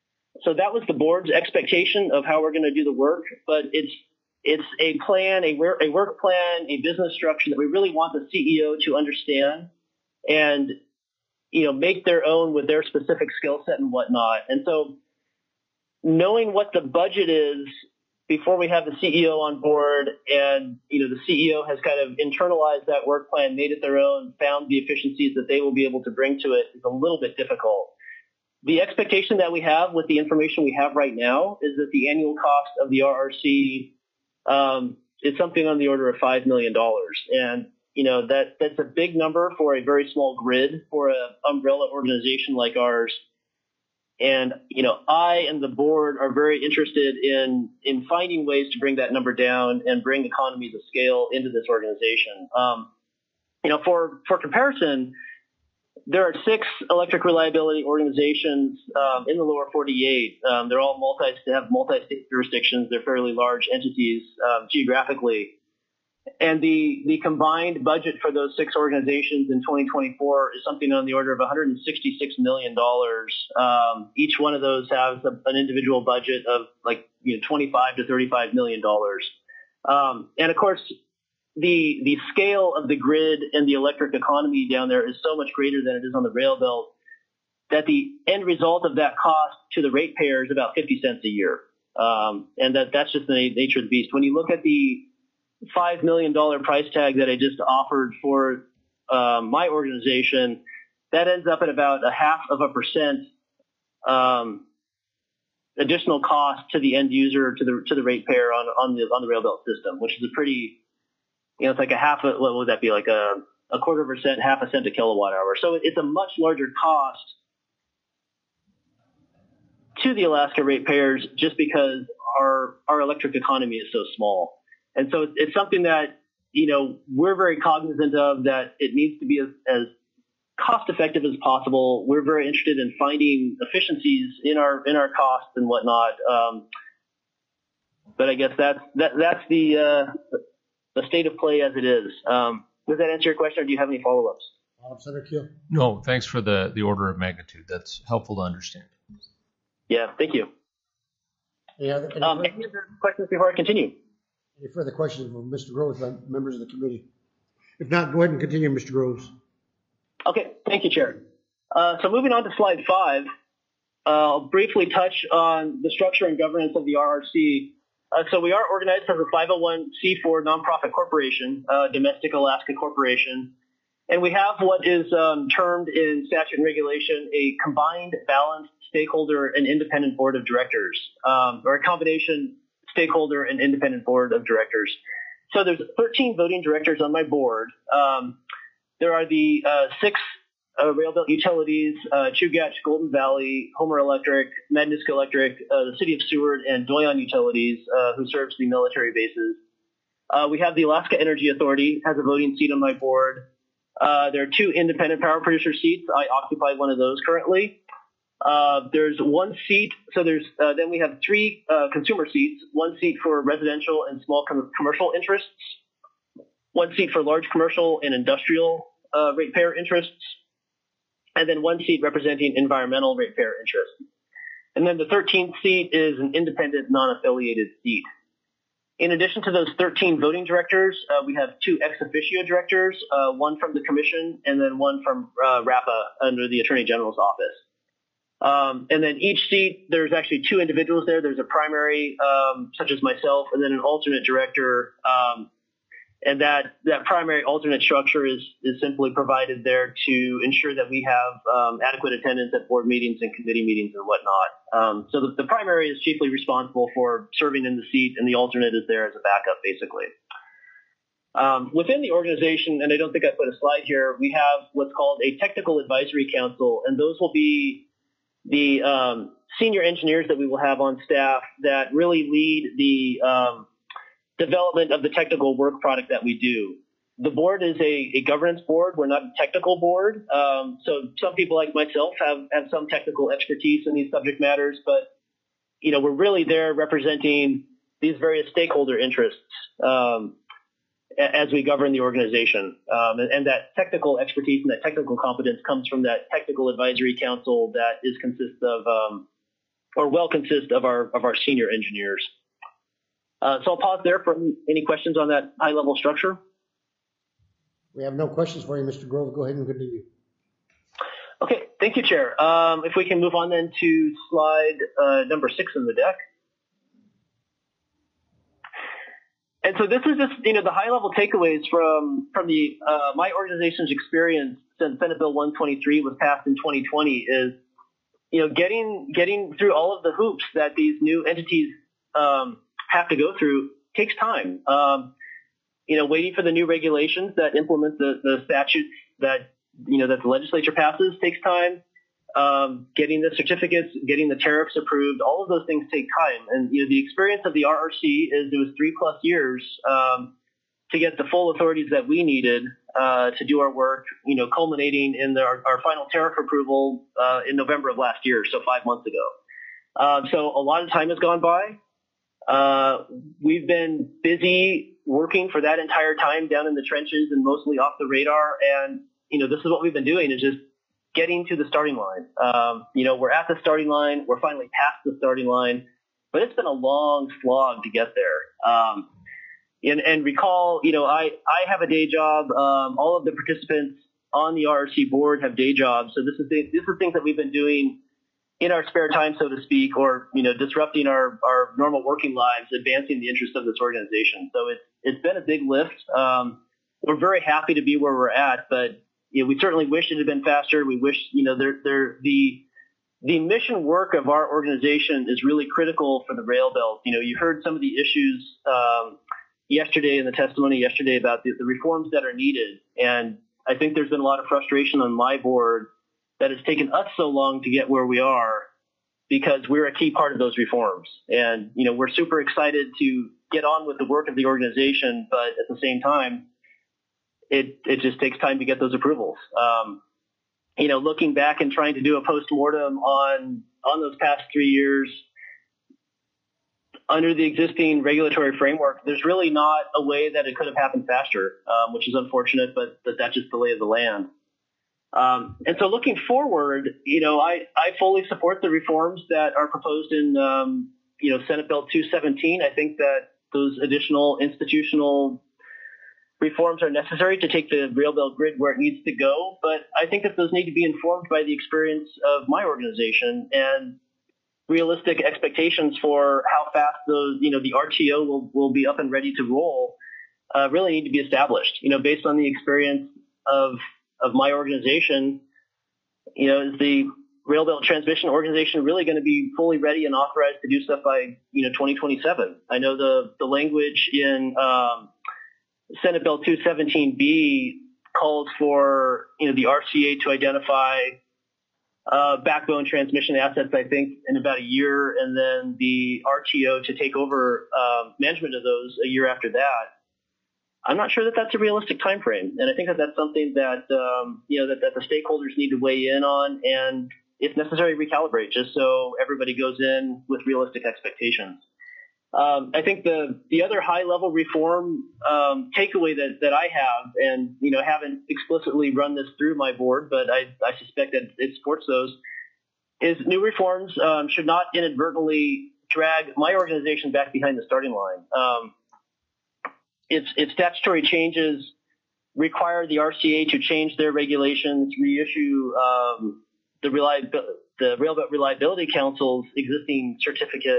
so that was the board's expectation of how we're going to do the work, but it's it's a plan, a work, a work plan, a business structure that we really want the C E O to understand and, you know, make their own with their specific skill set and whatnot. And so knowing what the budget is before we have the C E O on board and, you know, the C E O has kind of internalized that work plan, made it their own, found the efficiencies that they will be able to bring to it is a little bit difficult. The expectation that we have with the information we have right now is that the annual cost of the R R C um, is something on the order of five million dollars. And, you know, that that's a big number for a very small grid for an umbrella organization like ours. And, you know, I and the board are very interested in in finding ways to bring that number down and bring economies of scale into this organization. Um, you know, for, for comparison, there are six electric reliability organizations um, in the lower forty-eight. Um, they're all multi have multi-state jurisdictions. They're fairly large entities um, geographically. And the, the combined budget for those six organizations in twenty twenty-four is something on the order of one hundred sixty-six million dollars. Um, each one of those has a, an individual budget of like, you know, twenty-five to thirty-five million dollars. Um, and of course, the the scale of the grid and the electric economy down there is so much greater than it is on the rail belt that the end result of that cost to the ratepayer is about fifty cents a year. Um, and that that's just the nature of the beast. When you look at the five million dollars price tag that I just offered for um, my organization, that ends up at about a half of a percent um, additional cost to the end user, to the to the ratepayer on on the on the rail belt system, which is a pretty, you know, it's like a half, a, what would that be, like a, a quarter of a cent, half a cent a kilowatt hour. So it's a much larger cost to the Alaska ratepayers just because our our electric economy is so small. And so it's, it's something that, you know, we're very cognizant of, that it needs to be as, as cost effective as possible. We're very interested in finding efficiencies in our in our costs and whatnot. Um, but I guess that's that that's the uh, the state of play as it is. Um, does that answer your question, or do you have any follow-ups? Um, Senator Keel. No, thanks for the, the order of magnitude. That's helpful to understand. Yeah, thank you. Any other, any, Um, further, any other questions before I continue? any further questions from Mister Groves by members of the committee? If not, go ahead and continue, Mister Groves. Okay, thank you, Chair. Uh, so moving on to slide five, uh, I'll briefly touch on the structure and governance of the R R C. Uh, so we are organized as a five oh one c four nonprofit corporation, uh, Domestic Alaska Corporation, and we have what is um, termed in statute and regulation a combined, balanced stakeholder and independent board of directors, um, or a combination stakeholder and independent board of directors. So there's thirteen voting directors on my board. Um, there are the uh, six uh, rail belt utilities, uh, Chugach, Golden Valley, Homer Electric, Madniska Electric, uh, the City of Seward, and Doyon Utilities, uh, who serves the military bases. Uh, we have the Alaska Energy Authority, has a voting seat on my board. Uh, there are two independent power producer seats. I occupy one of those currently. Uh, there's one seat, so there's uh, then we have three uh, consumer seats, one seat for residential and small com- commercial interests, one seat for large commercial and industrial uh, ratepayer interests, and then one seat representing environmental ratepayer interests. And then the thirteenth seat is an independent, non-affiliated seat. In addition to those thirteen voting directors, uh, we have two ex officio directors, uh, one from the commission and then one from uh, RAPA under the Attorney General's office. Um, and then each seat, there's actually two individuals there. There's a primary, um, such as myself, and then an alternate director. Um, and that, that primary alternate structure is, is simply provided there to ensure that we have um, adequate attendance at board meetings and committee meetings and whatnot. Um, so the, the primary is chiefly responsible for serving in the seat, and the alternate is there as a backup, basically. Um, within the organization, and I don't think I put a slide here, we have what's called a technical advisory council, and those will be the um, senior engineers that we will have on staff that really lead the um, development of the technical work product that we do. The board is a, a governance board. We're not a technical board. Um, so some people like myself have, have some technical expertise in these subject matters, but, you know, we're really there representing these various stakeholder interests um, as we govern the organization. Um, and, and that technical expertise and that technical competence comes from that technical advisory council that is consists of um, or well consist of our of our senior engineers. Uh, so I'll pause there for any questions on that high level structure. We have no questions for you, Mister Grove. Go ahead and continue. Okay, thank you, Chair. Um, if we can move on then to slide uh, number six in the deck. And so this is just, you know, the high level takeaways from from the uh, my organization's experience since Senate Bill one twenty-three was passed in twenty twenty is, you know, getting getting through all of the hoops that these new entities um, have to go through takes time. Um, you know, waiting for the new regulations that implement the, the statutes that, you know, that the legislature passes takes time. Um, getting the certificates, getting the tariffs approved, all of those things take time. And, you know, the experience of the R R C is it was three plus years um, to get the full authorities that we needed uh, to do our work, you know, culminating in the, our, our final tariff approval uh, in November of last year, so five months ago. Um, so a lot of time has gone by. Uh, we've been busy working for that entire time down in the trenches and mostly off the radar. And, you know, this is what we've been doing is just getting to the starting line. Um, you know, we're at the starting line. We're finally past the starting line, but it's been a long slog to get there. Um, and, and recall, you know, I, I have a day job. Um, all of the participants on the R R C board have day jobs. So this is, the, this is things that we've been doing in our spare time, so to speak, or, you know, disrupting our, our normal working lives, advancing the interests of this organization. So it's, it's been a big lift. Um, we're very happy to be where we're at, but you know, we certainly wish it had been faster. We wish, you know, they're, they're, the the mission work of our organization is really critical for the rail belt. You know, you heard some of the issues um, yesterday in the testimony yesterday about the, the reforms that are needed. And I think there's been a lot of frustration on my board that it's taken us so long to get where we are because we're a key part of those reforms. And, you know, we're super excited to get on with the work of the organization, but at the same time, It, it just takes time to get those approvals. Um, you know, looking back and trying to do a postmortem on on those past three years under the existing regulatory framework, there's really not a way that it could have happened faster, um, which is unfortunate, but, but that's just the lay of the land. Um, and so looking forward, you know, I, I fully support the reforms that are proposed in, um, you know, Senate Bill two seventeen. I think that those additional institutional reforms are necessary to take the rail belt grid where it needs to go, but I think that those need to be informed by the experience of my organization and realistic expectations for how fast those, you know, the R T O will, will be up and ready to roll uh, really need to be established. You know, based on the experience of of my organization, you know, is the rail belt transmission organization really going to be fully ready and authorized to do stuff by, you know, twenty twenty-seven? I know the the language in um, Senate Bill two seventeen B calls for, you know, the R C A to identify uh, backbone transmission assets, I think, in about a year, and then the R T O to take over uh, management of those a year after that. I'm not sure that that's a realistic time frame, and I think that that's something that um, you know that, that the stakeholders need to weigh in on, and if necessary, recalibrate, just so everybody goes in with realistic expectations. Um, I think the the other high level reform um, takeaway that, that I have, and you know haven't explicitly run this through my board, but I, I suspect that it supports those, is new reforms um, should not inadvertently drag my organization back behind the starting line. Um, if, if statutory changes require the R C A to change their regulations, reissue um, the, reliabil- the Railbelt Reliability Council's existing certificate,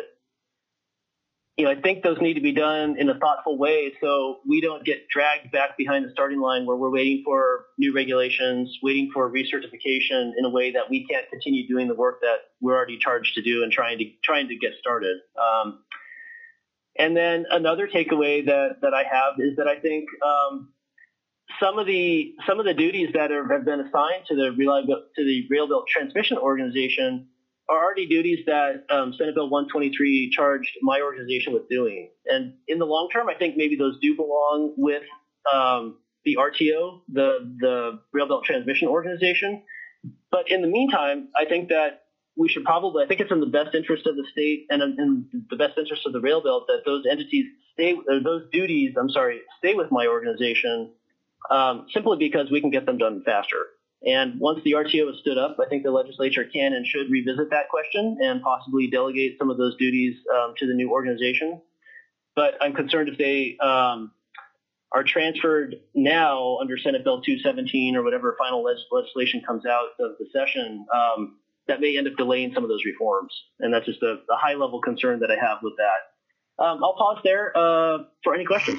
you know, I think those need to be done in a thoughtful way so we don't get dragged back behind the starting line where we're waiting for new regulations, waiting for recertification in a way that we can't continue doing the work that we're already charged to do and trying to trying to get started. Um, and then another takeaway that, that I have is that I think um, some of the some of the duties that are, have been assigned to the reliability to the Railbelt Transmission Organization are already duties that um, Senate Bill one twenty-three charged my organization with doing. And in the long term, I think maybe those do belong with um, the R T O, the, the Railbelt Transmission Organization. But in the meantime, I think that we should probably, I think it's in the best interest of the state and in the best interest of the Railbelt that those entities stay, or those duties, I'm sorry, stay with my organization um, simply because we can get them done faster. And once the R T O is stood up, I think the legislature can and should revisit that question and possibly delegate some of those duties um, to the new organization. But I'm concerned if they um, are transferred now under Senate Bill two seventeen or whatever final leg- legislation comes out of the session, um, that may end up delaying some of those reforms. And that's just a, a high-level concern that I have with that. Um, I'll pause there uh, for any questions.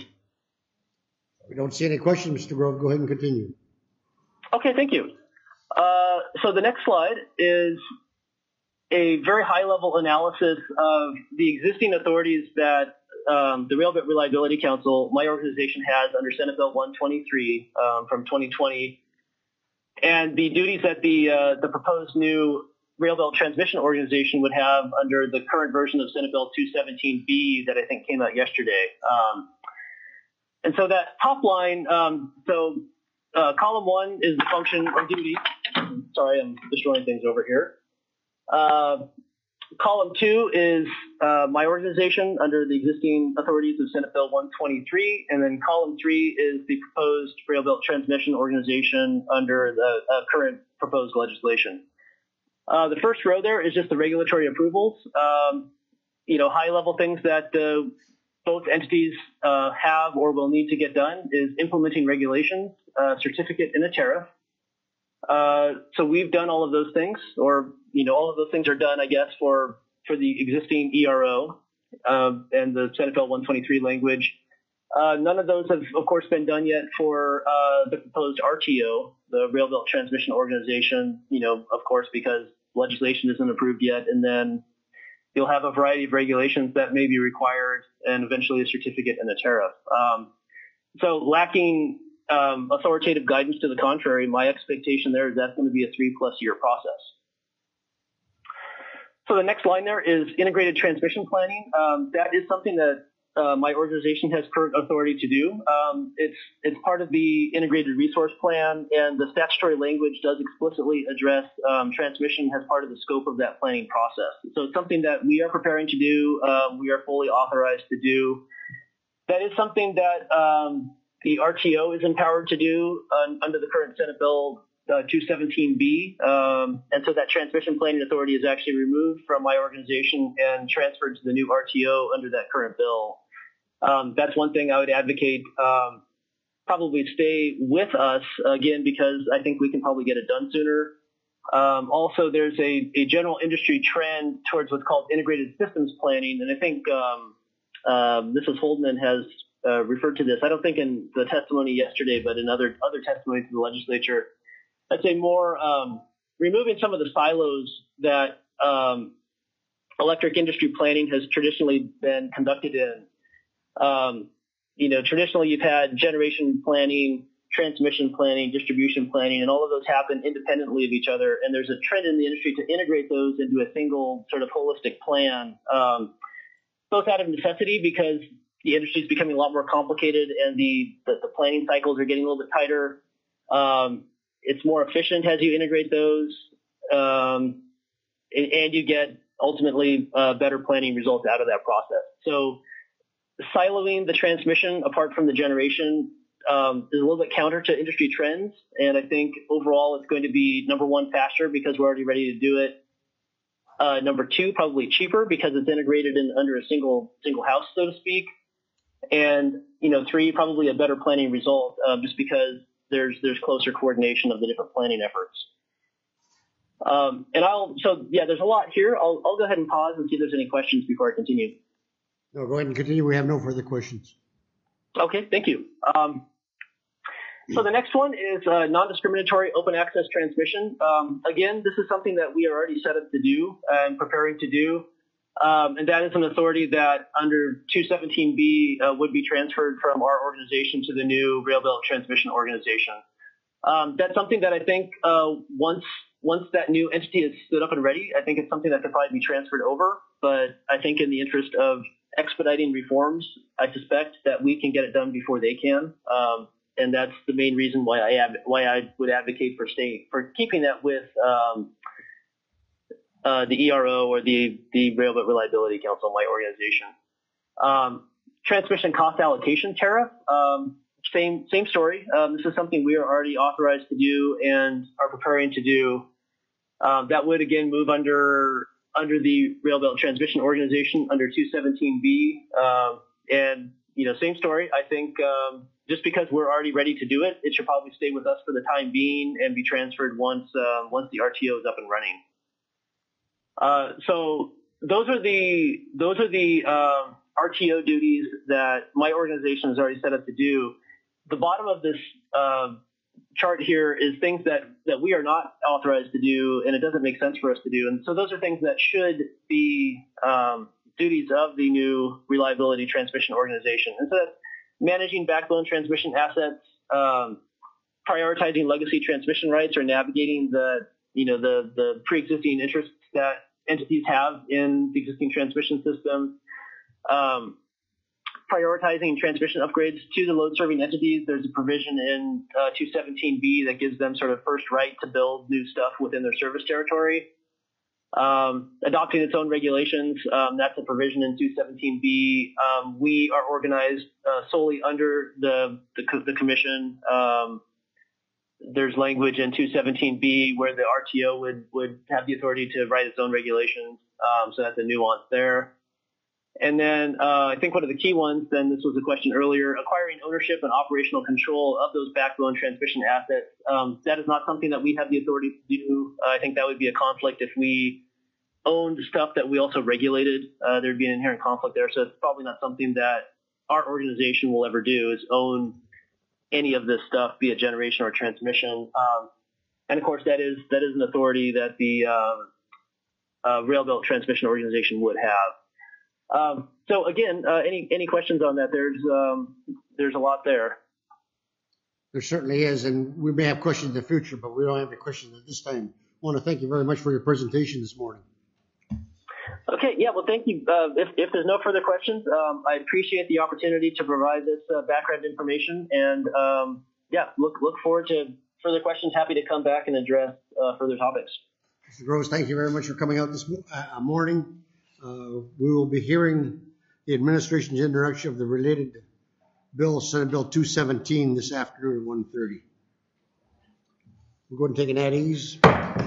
We don't see any questions, Mister Grove. Go ahead and continue. Okay, thank you. Uh, so the next slide is a very high-level analysis of the existing authorities that um, the Railbit Reliability Council, my organization, has under Senate Bill one twenty-three um, from twenty twenty, and the duties that the uh, the proposed new Railbelt Transmission Organization would have under the current version of Senate Bill two seventeen B that I think came out yesterday. Um, and so that top line, um, so uh, column one is the function or duty. Sorry, I'm destroying things over here. Uh, column two is uh, my organization under the existing authorities of Senate Bill one twenty-three, and then column three is the proposed Railbelt Transmission Organization under the uh, current proposed legislation. Uh, the first row there is just the regulatory approvals, um, you know, high-level things that uh, both entities uh, have or will need to get done is implementing regulations, uh, certificate, and a tariff. Uh, so we've done all of those things, or, you know, all of those things are done, I guess, for, for the existing E R O uh, and the Senate Bill one twenty-three language. Uh, none of those have, of course, been done yet for uh, the proposed R T O, the Railbelt Transmission Organization, you know, of course, because legislation isn't approved yet, and then you'll have a variety of regulations that may be required, and eventually a certificate and a tariff. Um, so lacking um, authoritative guidance to the contrary, my expectation there is that's going to be a three-plus year process. So the next line there is integrated transmission planning. Um, that is something that uh, my organization has current authority to do. Um, it's it's part of the integrated resource plan, and the statutory language does explicitly address um, transmission as part of the scope of that planning process. So it's something that we are preparing to do. Um, we are fully authorized to do. That is something that um, the R T O is empowered to do uh, under the current Senate Bill uh, two seventeen B. Um, and so that transmission planning authority is actually removed from my organization and transferred to the new R T O under that current bill. Um, that's one thing I would advocate um, probably stay with us, again, because I think we can probably get it done sooner. Um, also, there's a, a general industry trend towards what's called integrated systems planning, and I think um, uh, Missus Holdeman has uh, referred to this. I don't think in the testimony yesterday, but in other other testimonies to the legislature. I'd say more um, removing some of the silos that um, electric industry planning has traditionally been conducted in. Um, you know, traditionally you've had generation planning, transmission planning, distribution planning, and all of those happen independently of each other. And there's a trend in the industry to integrate those into a single sort of holistic plan, um, both out of necessity because the industry is becoming a lot more complicated and the, the, the planning cycles are getting a little bit tighter. Um, it's more efficient as you integrate those, um, and, and you get ultimately uh, better planning results out of that process. So siloing the transmission apart from the generation um, is a little bit counter to industry trends. And I think overall it's going to be, number one, faster because we're already ready to do it. Uh, number two, probably cheaper because it's integrated in under a single single house, so to speak. And, you know, three, probably a better planning result uh, just because there's there's closer coordination of the different planning efforts. Um, and I'll, so yeah, there's a lot here. I'll, I'll go ahead and pause and see if there's any questions before I continue. No, go ahead and continue. We have no further questions. Okay, thank you. Um, so the next one is uh, non-discriminatory open access transmission. Um, again, this is something that we are already set up to do and preparing to do. Um, and that is an authority that under two seventeen B uh, would be transferred from our organization to the new Railbelt Transmission Organization. Um, that's something that I think uh, once once that new entity is stood up and ready, I think it's something that could probably be transferred over. But I think in the interest of expediting reforms, I suspect that we can get it done before they can. Um, and that's the main reason why I have, why I would advocate for staying, for keeping that with um, uh, the E R O or the, the Railbit Reliability Council, my organization. Um, transmission cost allocation tariff. Um, same same story. Um, this is something we are already authorized to do and are preparing to do. Um, that would again move under under the Rail Belt Transmission Organization under two seventeen B. Um, and you know, same story. I think um, just because we're already ready to do it, it should probably stay with us for the time being and be transferred once uh, once the R T O is up and running. Uh, so those are the those are the um, R T O duties that my organization has already set up to do. The bottom of this uh, chart here is things that, that we are not authorized to do, and it doesn't make sense for us to do. And so those are things that should be um, duties of the new Reliability Transmission Organization. And so that's managing backbone transmission assets, um, prioritizing legacy transmission rights, or navigating the you know the the pre-existing interests that entities have in the existing transmission system. Um, prioritizing transmission upgrades to the load-serving entities. There's a provision in uh, two seventeen B that gives them sort of first right to build new stuff within their service territory. Um, adopting its own regulations, um, that's a provision in two seventeen B. Um, we are organized uh, solely under the, the, the commission. Um, there's language in two seventeen B where the R T O would, would have the authority to write its own regulations. Um, so that's a nuance there. And then uh, I think one of the key ones, then this was a question earlier, acquiring ownership and operational control of those backbone transmission assets. Um, that is not something that we have the authority to do. Uh, I think that would be a conflict if we owned stuff that we also regulated. Uh, there'd be an inherent conflict there. So it's probably not something that our organization will ever do, is own any of this stuff, be it generation or transmission. Um, and of course, that is that is an authority that the um, uh, Rail Belt Transmission Organization would have. Um, so again, uh, any any questions on that? There's um, there's a lot there. There certainly is, and we may have questions in the future, but we don't have any questions at this time. I want to thank you very much for your presentation this morning. Okay, yeah, well, thank you. Uh, if, if there's no further questions, um, I appreciate the opportunity to provide this uh, background information, and um, yeah, look look forward to further questions. Happy to come back and address uh, further topics. Mister Groves, thank you very much for coming out this mo- uh, morning. Uh, we will be hearing the administration's introduction of the related bill, Senate Bill two seventeen, this afternoon at one thirty. We're going to take an at ease.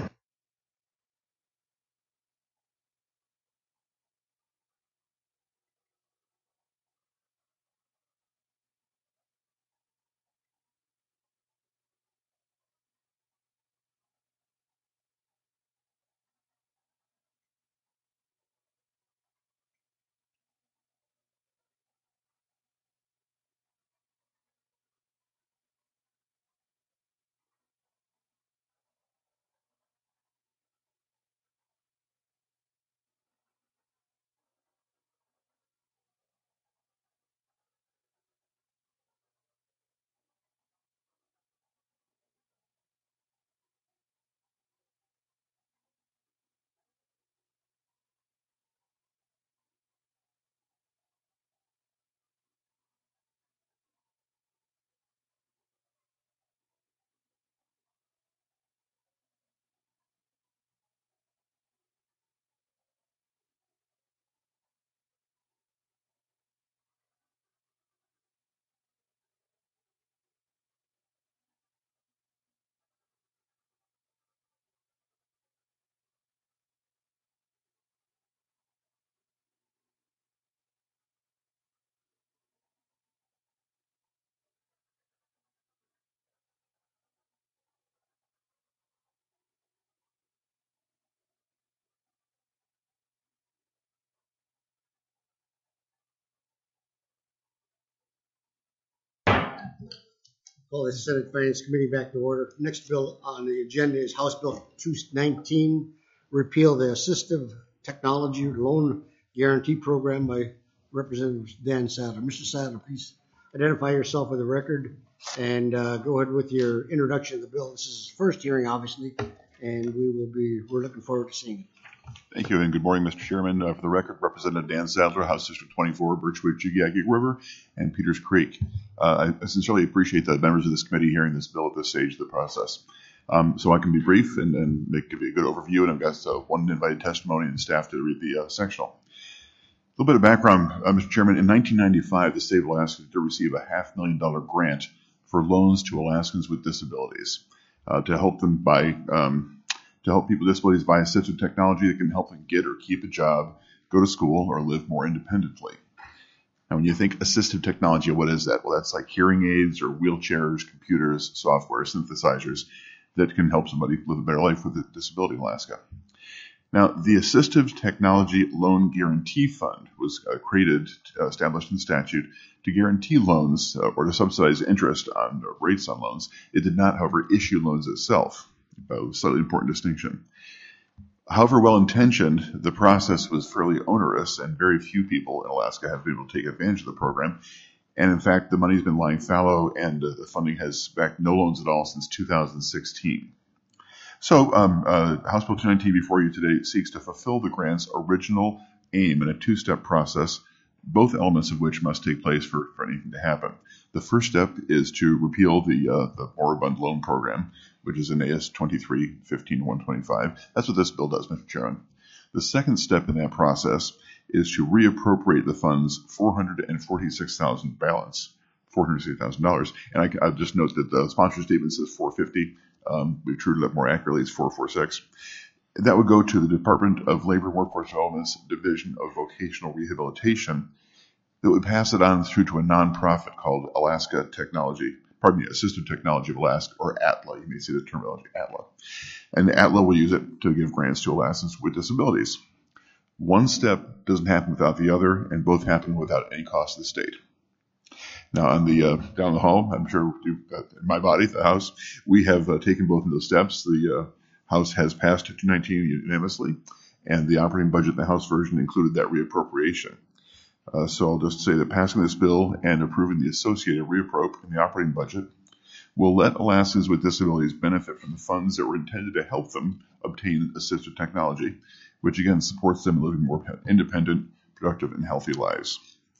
Call the Senate Finance Committee back to order. Next bill on the agenda is House Bill two nineteen, repeal the Assistive Technology Loan Guarantee Program by Representative Dan Sadler. Mister Sadler, please identify yourself for the record and uh, go ahead with your introduction of the bill. This is his first hearing, obviously, and we will be, we're looking forward to seeing it. Thank you, and good morning, Mister Chairman. Uh, for the record, Representative Dan Sadler, House District twenty-four, Birchwood, Chigiagig River, and Peters Creek. Uh, I sincerely appreciate the members of this committee hearing this bill at this stage of the process. Um, so I can be brief and, and make, give you a good overview, and I've got uh, one invited testimony and staff to read the uh, sectional. A little bit of background, uh, Mister Chairman. In nineteen ninety-five, the state of Alaska did receive a half million dollar grant for loans to Alaskans with disabilities uh, to help them buy, um, to help people with disabilities buy assistive technology that can help them get or keep a job, go to school, or live more independently. Now, when you think assistive technology, what is that? Well, that's like hearing aids or wheelchairs, computers, software, synthesizers that can help somebody live a better life with a disability in Alaska. Now, the Assistive Technology Loan Guarantee Fund was uh, created, uh, established in statute to guarantee loans uh, or to subsidize interest on uh, rates on loans. It did not, however, issue loans itself. A slightly important distinction. However well-intentioned, the process was fairly onerous, and very few people in Alaska have been able to take advantage of the program. And in fact, the money's been lying fallow, and uh, the funding has backed no loans at all since two thousand sixteen. So um, uh, House Bill two nineteen before you today seeks to fulfill the grant's original aim in a two-step process, both elements of which must take place for, for anything to happen. The first step is to repeal the, uh, the moribund loan program, which is in A S twenty-three fifteen one twenty-five. That's what this bill does, Mister Chairman. The second step in that process is to reappropriate the fund's four hundred forty-six thousand dollars balance, four hundred sixty thousand dollars. And I, I'll just note that the sponsor statement says four hundred fifty thousand dollars. Um, we've treated it more accurately, it's four hundred forty-six. That would go to the Department of Labor and Workforce Development's Division of Vocational Rehabilitation that would pass it on through to a nonprofit called Alaska Technology, pardon me, Assistive Technology of Alaska, or A T L A. You may see the terminology, A T L A. And the A T L A will use it to give grants to Alaskans with disabilities. One step doesn't happen without the other, and both happen without any cost to the state. Now, on the uh, down the hall, I'm sure you, uh, in my body, the House, we have uh, taken both of those steps. The uh, House has passed two nineteen unanimously, and the operating budget in the House version included that reappropriation. Uh, so I'll just say that passing this bill and approving the associated reappropriation in the operating budget will let Alaskans with disabilities benefit from the funds that were intended to help them obtain assistive technology, which again supports them living more independent, productive, and healthy lives.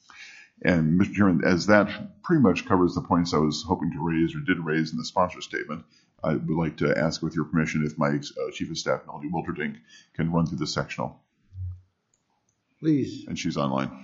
And Mister Chairman, as that pretty much covers the points I was hoping to raise or did raise in the sponsor statement, I would like to ask with your permission if my uh, Chief of Staff, Melody Wilterdink, can run through the sectional. Please. And she's online.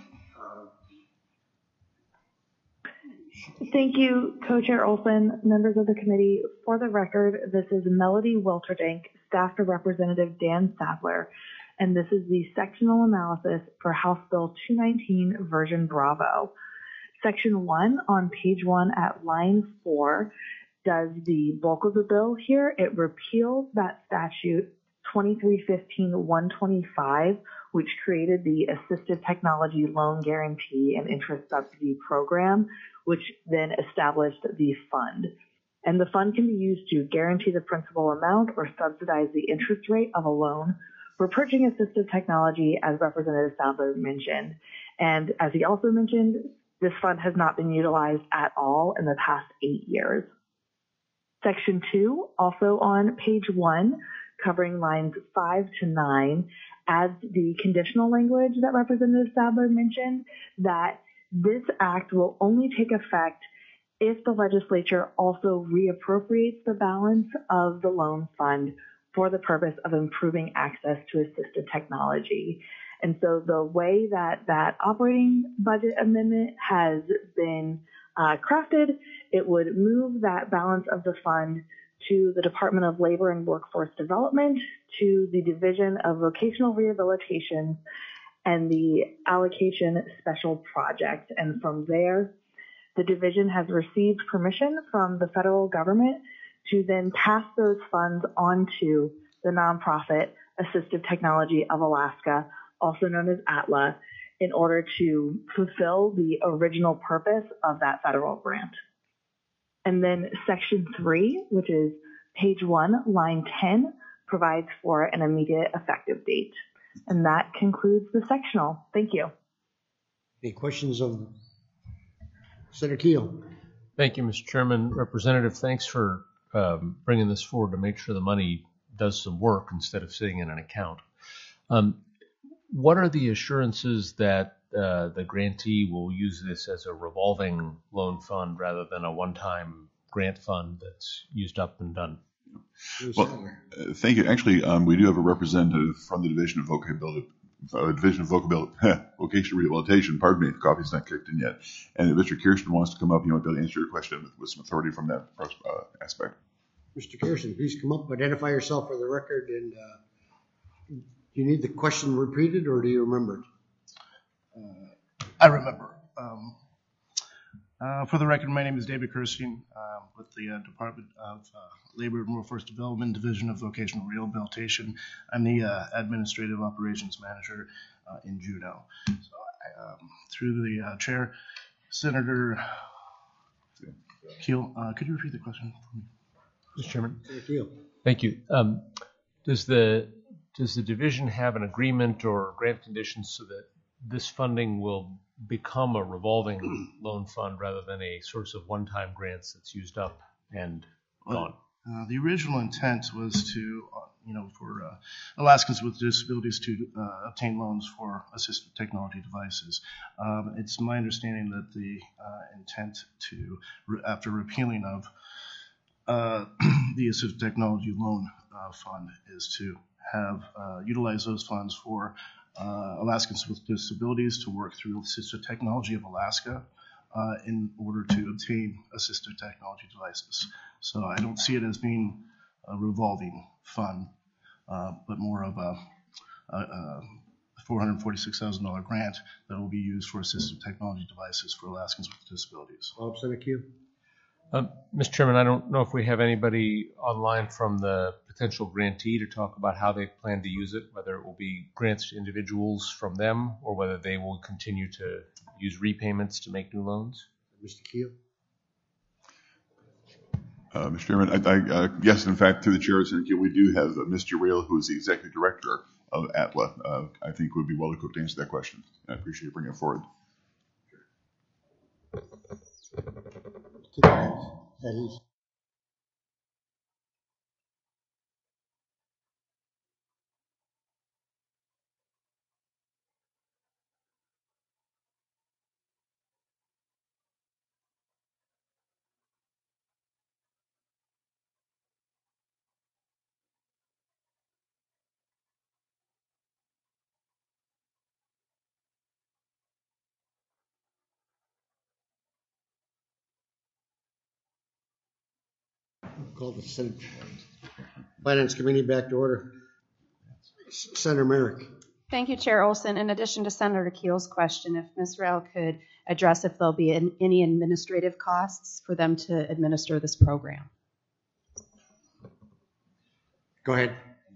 Thank you, Co-Chair Olson, members of the committee. For the record, this is Melody Wilterdink, staff to Representative Dan Sadler, and this is the sectional analysis for House Bill two nineteen version Bravo. Section one on page one at line four does the bulk of the bill here. It repeals that statute twenty-three fifteen one twenty-five, which created the Assistive Technology Loan Guarantee and Interest Subsidy Program, which then established the fund. And the fund can be used to guarantee the principal amount or subsidize the interest rate of a loan for purchasing assistive technology, as Representative Sadler mentioned. And as he also mentioned, this fund has not been utilized at all in the past eight years. Section two, also on page one, covering lines five to nine, adds the conditional language that Representative Sadler mentioned, that this act will only take effect if the legislature also reappropriates the balance of the loan fund for the purpose of improving access to assistive technology. And so the way that that operating budget amendment has been uh, crafted, it would move that balance of the fund to the Department of Labor and Workforce Development, to the Division of Vocational Rehabilitation, and the Allocation Special Project. And from there, the division has received permission from the federal government to then pass those funds on to the nonprofit Assistive Technology of Alaska, also known as A T L A, in order to fulfill the original purpose of that federal grant. And then section three, which is page one, line ten, provides for an immediate effective date. And that concludes the sectional. Thank you. Any questions of Senator Keel? Thank you, Mister Chairman. Representative, thanks for um, bringing this forward to make sure the money does some work instead of sitting in an account. Um, what are the assurances that uh, the grantee will use this as a revolving loan fund rather than a one-time grant fund that's used up and done? Well, uh, thank you. Actually, um, we do have a representative from the Division of Vocabil- uh, Division of Vocabil- Vocational Rehabilitation. Pardon me, if coffee's not kicked in yet. And if Mister Kirsten wants to come up, he might be able to answer your question with, with some authority from that uh, aspect. Mister Kirsten, please come up, identify yourself for the record, and uh, do you need the question repeated, or do you remember it? Uh, I remember. Um, uh, for the record, my name is David Kirstein uh, with the uh, Department of uh, Labor and Workforce Development, Division of Vocational Rehabilitation. I'm the uh, Administrative Operations Manager uh, in Juneau. So I, um, through the uh, chair, Senator Keel, uh, could you repeat the question for me? Mister Chairman. Thank you. Thank you. Um, does the does the division have an agreement or grant conditions so that this funding will become a revolving loan fund rather than a source of one-time grants that's used up and gone? Uh, the original intent was to, uh, you know, for uh, Alaskans with disabilities to uh, obtain loans for assistive technology devices. Um, it's my understanding that the uh, intent to, re- after repealing of uh, the assistive technology loan uh, fund, is to have uh, utilize those funds for uh, Alaskans with disabilities to work through Assistive Technology of Alaska uh, in order to obtain assistive technology devices. So I don't see it as being a revolving fund, uh, but more of a, a, a four hundred forty-six thousand dollars grant that will be used for assistive technology devices for Alaskans with disabilities. Bob Seneca. Um, Mister Chairman, I don't know if we have anybody online from the potential grantee to talk about how they plan to use it, whether it will be grants to individuals from them or whether they will continue to use repayments to make new loans. Mister Keel. Uh, Mister Chairman, I, I, uh, yes, in fact, through the chair, we do have uh, Mister Rail, who is the executive director of A T L A. Uh, I think would be well equipped to answer that question. I appreciate you bringing it forward. That is. Call the Senate Finance Committee back to order. Senator Merrick. Thank you, Chair Olson. In addition to Senator Keel's question, if Miz Rail could address if there'll be an, any administrative costs for them to administer this program. Go ahead.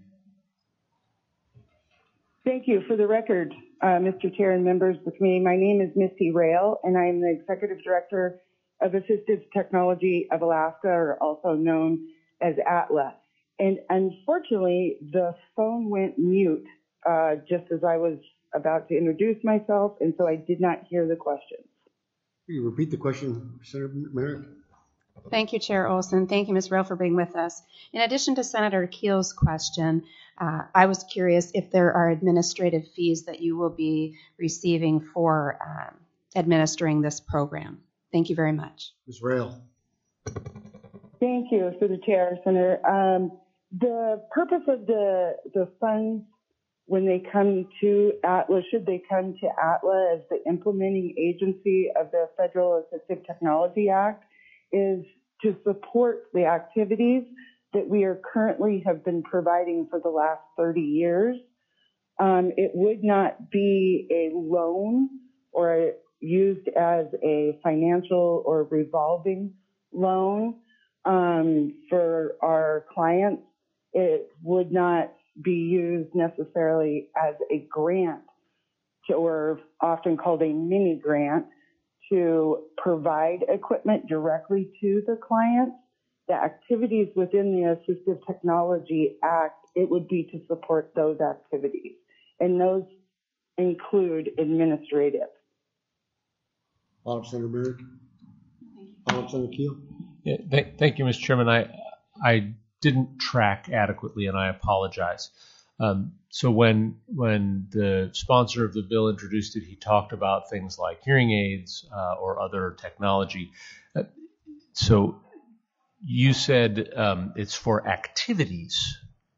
Thank you. For the record, uh, Mister Chair and members of the committee, my name is Misty Rail, and I am the Executive Director of Assistive Technology of Alaska, or also known as A T L A. And unfortunately, the phone went mute uh, just as I was about to introduce myself, and so I did not hear the question. Can you repeat the question, Senator Merrick? Thank you, Chair Olson. Thank you, Miz Rail, for being with us. In addition to Senator Keel's question, uh, I was curious if there are administrative fees that you will be receiving for um, administering this program. Thank you very much. Miz Rail. Thank you, through the chair, Senator. Um, the purpose of the the funds when they come to A T L A, should they come to A T L A as the implementing agency of the Federal Assistive Technology Act, is to support the activities that we are currently have been providing for the last thirty years. Um, it would not be a loan or a used as a financial or revolving loan um, for our clients. It would not be used necessarily as a grant to, or often called a mini grant, to provide equipment directly to the clients. The activities within the Assistive Technology Act, it would be to support those activities. And those include administrative. Follow-up, Senator Merrick. Follow-up, Senator Keel. Yeah, th- thank you, Mister Chairman. I I didn't track adequately, and I apologize. Um, so when when the sponsor of the bill introduced it, he talked about things like hearing aids uh, or other technology. Uh, so you said um, it's for activities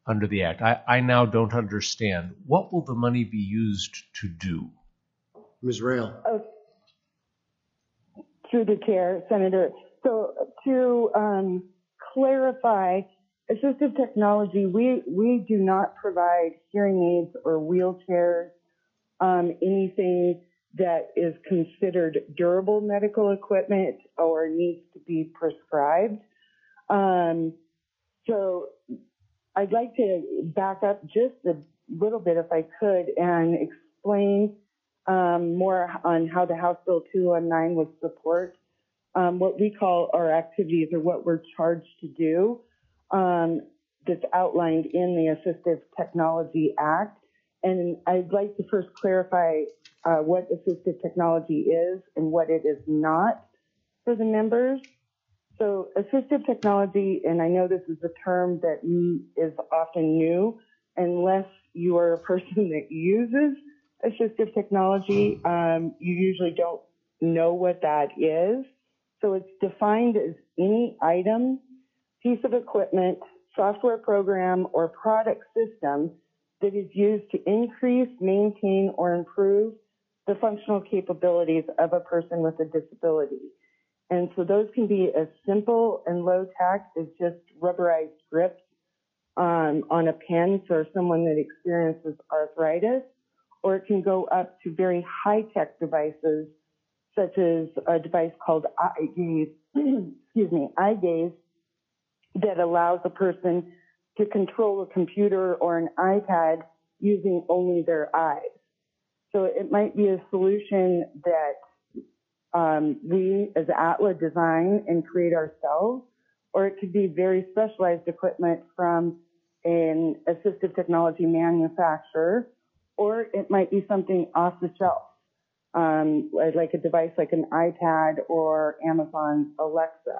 under the Act? I, I now don't understand. What will the money be used to do? Miz Rail. Oh, through the chair, Senator. So to um, clarify, assistive technology, we, we do not provide hearing aids or wheelchairs, um, anything that is considered durable medical equipment or needs to be prescribed. Um, so I'd like to back up just a little bit, if I could, and explain um, more on how the House Bill two one nine would support um, what we call our activities or what we're charged to do um, that's outlined in the Assistive Technology Act. And I'd like to first clarify uh, what assistive technology is and what it is not for the members. So assistive technology, and I know this is a term that is often new, unless you are a person that uses assistive technology, um, you usually don't know what that is. So it's defined as any item, piece of equipment, software program, or product system that is used to increase, maintain, or improve the functional capabilities of a person with a disability. And so those can be as simple and low tech as just rubberized grips um, on a pen for someone that experiences arthritis, or it can go up to very high tech devices, such as a device called iGaze, excuse me, iGaze, that allows a person to control a computer or an iPad using only their eyes. So it might be a solution that Um, we as A T L A design and create ourselves, or it could be very specialized equipment from an assistive technology manufacturer, or it might be something off the shelf, um, like a device like an iPad or Amazon's Alexa.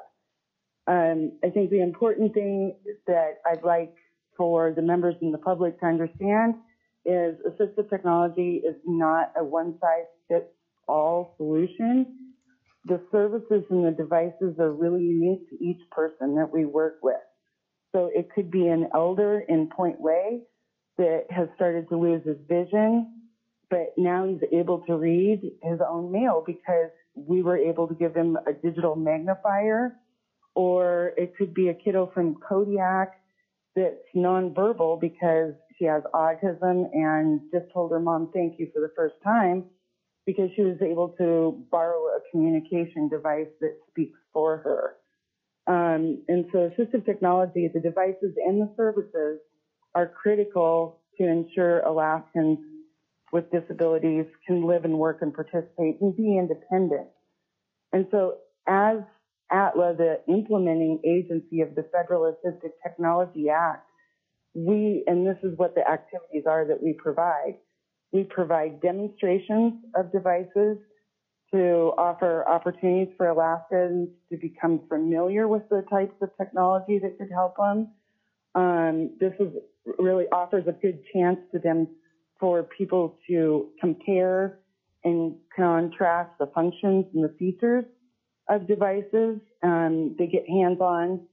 Um, I think the important thing that I'd like for the members and the public to understand is assistive technology is not a one-size-fits-all solution. The services and the devices are really unique to each person that we work with. So it could be an elder in Point Way that has started to lose his vision, but now he's able to read his own mail because we were able to give him a digital magnifier. Or it could be a kiddo from Kodiak that's nonverbal because she has autism and just told her mom thank you for the first time, because she was able to borrow a communication device that speaks for her. Um, and so assistive technology, the devices and the services are critical to ensure Alaskans with disabilities can live and work and participate and be independent. And so as A T L A, the implementing agency of the Federal Assistive Technology Act, we, and this is what the activities are that we provide, we provide demonstrations of devices to offer opportunities for Alaskans to become familiar with the types of technology that could help them. Um, this is, really offers a good chance to them for people to compare and contrast the functions and the features of devices. Um, they get hands-on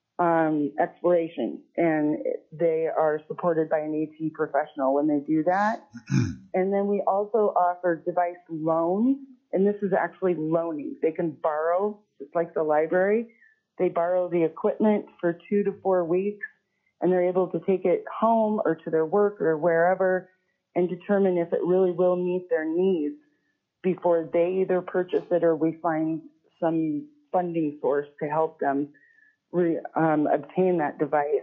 um, exploration, and they are supported by an AT professional when they do that. And then we also offer device loans, and this is actually loaning. They can borrow, just like the library, they borrow the equipment for two to four weeks, and they're able to take it home or to their work or wherever and determine if it really will meet their needs before they either purchase it or we find some funding source to help them re, um, obtain that device.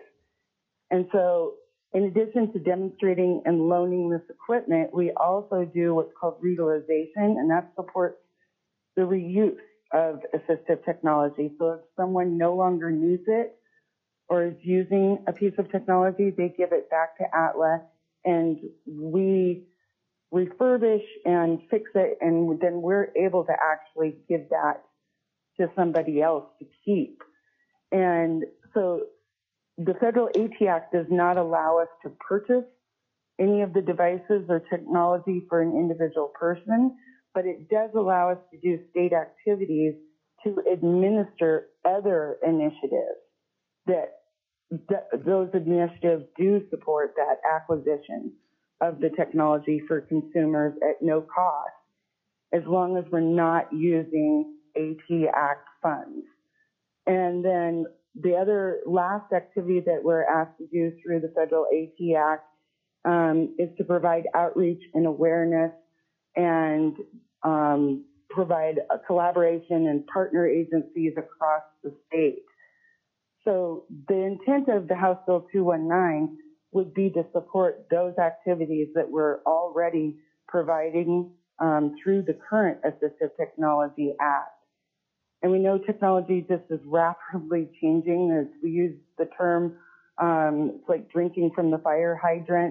And so in addition to demonstrating and loaning this equipment, we also do what's called reutilization, and that supports the reuse of assistive technology. So if someone no longer needs it or is using a piece of technology, they give it back to A T L A, and we refurbish and fix it, and then we're able to actually give that to somebody else to keep. And so the Federal AT Act does not allow us to purchase any of the devices or technology for an individual person, but it does allow us to do state activities to administer other initiatives that th- those initiatives do support that acquisition of the technology for consumers at no cost, as long as we're not using AT Act funds. And then the other last activity that we're asked to do through the federal AT Act um, is to provide outreach and awareness and um, provide a collaboration and partner agencies across the state. So the intent of the House Bill two nineteen would be to support those activities that we're already providing um, through the current Assistive Technology Act. And we know technology just is rapidly changing. As we use the term, um, it's like drinking from the fire hydrant.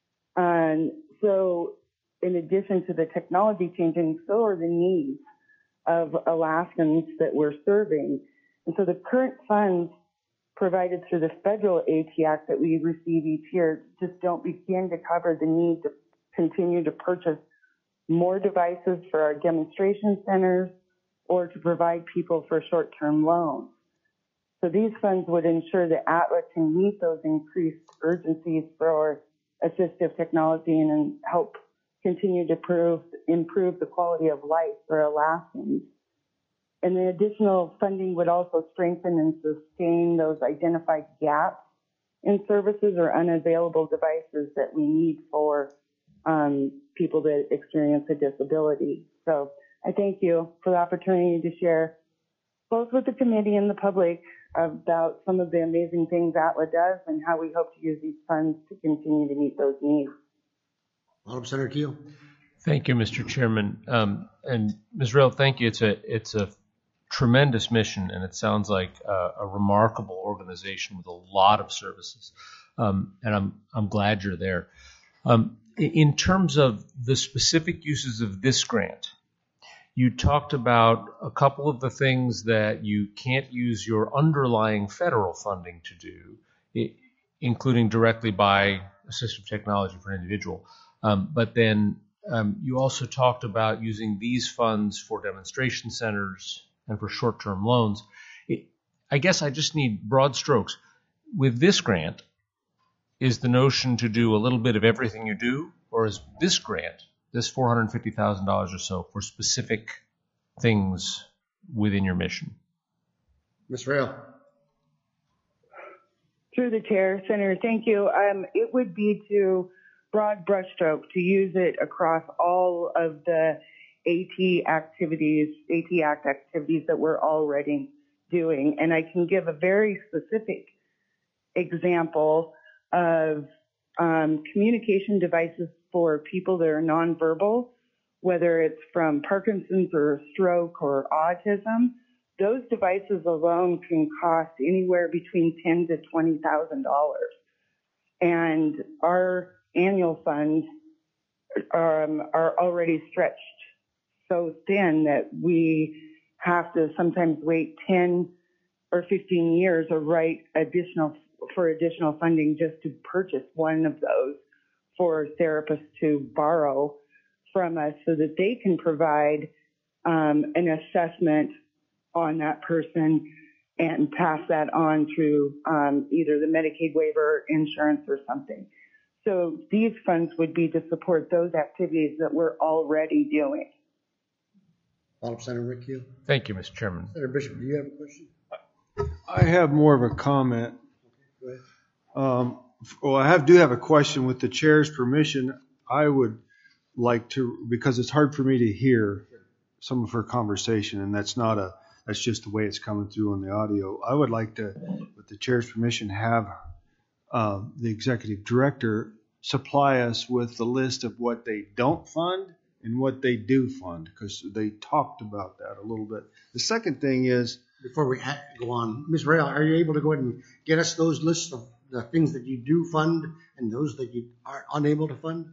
And so in addition to the technology changing, so are the needs of Alaskans that we're serving. And so the current funds provided through the federal AT Act that we receive each year just don't begin to cover the need to continue to purchase more devices for our demonstration centers or to provide people for short-term loans. So these funds would ensure that ATLA can meet those increased urgencies for assistive technology and, and help continue to prove, improve the quality of life for Alaskans. And the additional funding would also strengthen and sustain those identified gaps in services or unavailable devices that we need for um, people that experience a disability. So I thank you for the opportunity to share both with the committee and the public about some of the amazing things ATLA does and how we hope to use these funds to continue to meet those needs. Alderman Senator Keel. Thank you, Mister Chairman. Um, and Miz Rail, thank you. It's a it's a tremendous mission, and it sounds like a, a remarkable organization with a lot of services. Um, and I'm I'm glad you're there. Um, in terms of the specific uses of this grant, you talked about a couple of the things that you can't use your underlying federal funding to do, including directly buy assistive technology for an individual. Um, but then um, you also talked about using these funds for demonstration centers and for short-term loans. It, I guess I just need broad strokes. With this grant, is the notion to do a little bit of everything you do, or is this grant, this four hundred fifty thousand dollars or so, for specific things within your mission? Miz Rail. Through the chair, Senator, thank you. Um, it would be to broad brushstroke to use it across all of the AT activities, AT Act activities that we're already doing. And I can give a very specific example of um, communication devices for people that are nonverbal, whether it's from Parkinson's or stroke or autism. Those devices alone can cost anywhere between ten thousand to twenty thousand dollars. And our annual funds um, are already stretched so thin that we have to sometimes wait ten or fifteen years or write additional for additional funding just to purchase one of those for therapists to borrow from us so that they can provide um, an assessment on that person and pass that on through um, either the Medicaid waiver, insurance, or something. So these funds would be to support those activities that we're already doing. Alderman Senator Rick Keel. Thank you, Mister Chairman. Senator Bishop, do you have a question? I have more of a comment. Go ahead. Um, well, I have, do have a question. With the chair's permission, I would like to, because it's hard for me to hear some of her conversation, and that's not a, that's just the way it's coming through on the audio. I would like to, with the chair's permission, have uh, the executive director supply us with the list of what they don't fund and what they do fund, because they talked about that a little bit. The second thing is, before we go on, Miz Rail, are you able to go ahead and get us those lists of the things that you do fund and those that you are unable to fund?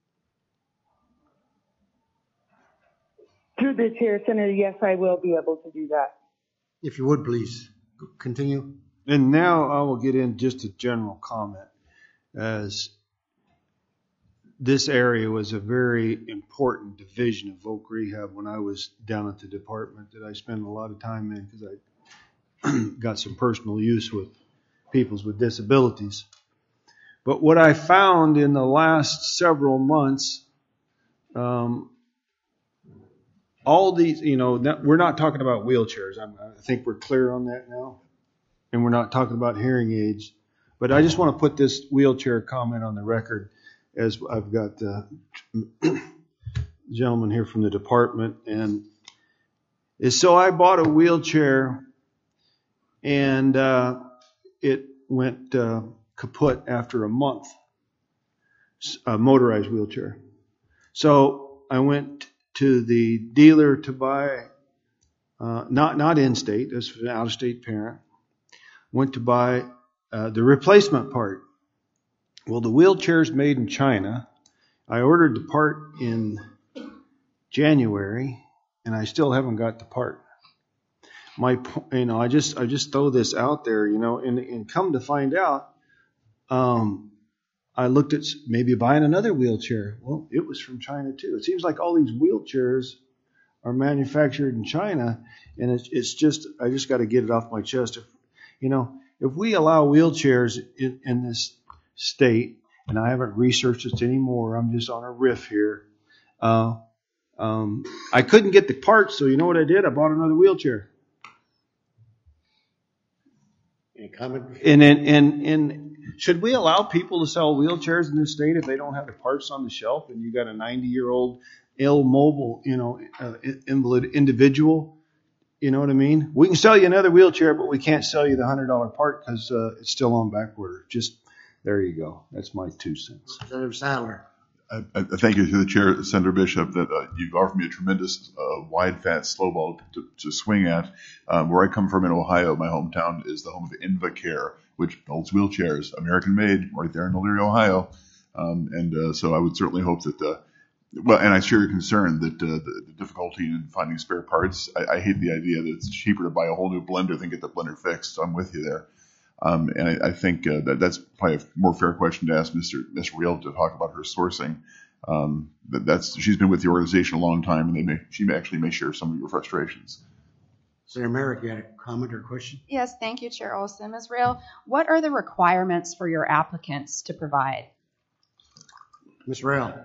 Through the chair, Senator, yes, I will be able to do that. If you would, please continue. And now I will get in just a general comment, as this area was a very important division of Voc Rehab when I was down at the department that I spent a lot of time in, because I got some personal use with peoples with disabilities. But what I found in the last several months, um, all these, you know, that, we're not talking about wheelchairs. I'm, I think we're clear on that now. And we're not talking about hearing aids. But I just want to put this wheelchair comment on the record, as I've got the gentleman here from the department. And is so I bought a wheelchair, and uh, it went uh, kaput after a month, a motorized wheelchair. So I went to the dealer to buy, uh, not not in-state, this was an out-of-state parent, went to buy uh, the replacement part. Well, the wheelchair's made in China. I ordered the part in January, and I still haven't got the part. My, you know, I just I just throw this out there, you know, and, and come to find out, um, I looked at maybe buying another wheelchair. Well, it was from China too. It seems like all these wheelchairs are manufactured in China, and it's, it's just I just got to get it off my chest. If, you know, if we allow wheelchairs in, in this state, and I haven't researched this anymore, I'm just on a riff here. Uh, um, I couldn't get the parts, so you know what I did? I bought another wheelchair. Any comment? And and and, and should we allow people to sell wheelchairs in this state if they don't have the parts on the shelf, and you got a ninety-year-old ill-mobile, you know, uh, invalid individual? You know what I mean? We can sell you another wheelchair, but we can't sell you the one hundred dollar part because uh, it's still on back order. Just there you go. That's my two cents. Representative Sadler. I, I thank you to the chair, Senator Bishop, that uh, you've offered me a tremendous uh, wide, fat slow ball to, to swing at. Um, where I come from in Ohio, my hometown is the home of InvaCare, which builds wheelchairs, American made, right there in Elyria, Ohio. Um, and uh, so I would certainly hope that, uh, well, and I share your concern that uh, the, the difficulty in finding spare parts. I, I hate the idea that it's cheaper to buy a whole new blender than get the blender fixed. So I'm with you there. Um, and I, I think uh, that that's probably a more fair question to ask Mister Miz Reel to talk about her sourcing. Um, that that's she's been with the organization a long time, and they may, she may actually may share some of your frustrations. Senator Merrick, you had a comment or question? Yes, thank you, Chair Olson. Miz Reel, what are the requirements for your applicants to provide? Miz Reel.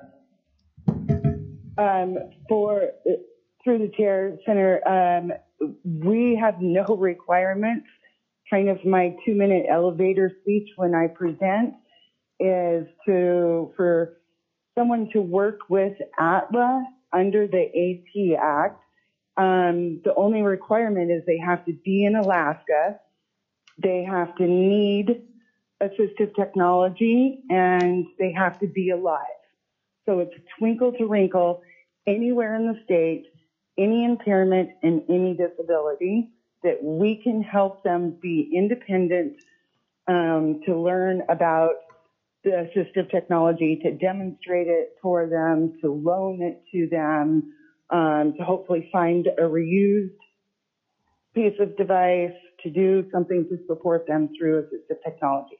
Um, for through the chair, Senator, um, we have no requirements. Kind of my two-minute elevator speech when I present is to for someone to work with A T L A under the A P Act. Um, the only requirement is they have to be in Alaska, they have to need assistive technology, and they have to be alive. So it's twinkle to wrinkle, anywhere in the state, any impairment and any disability, that we can help them be independent, um, to learn about the assistive technology, to demonstrate it for them, to loan it to them, um, to hopefully find a reused piece of device, to do something to support them through assistive technology.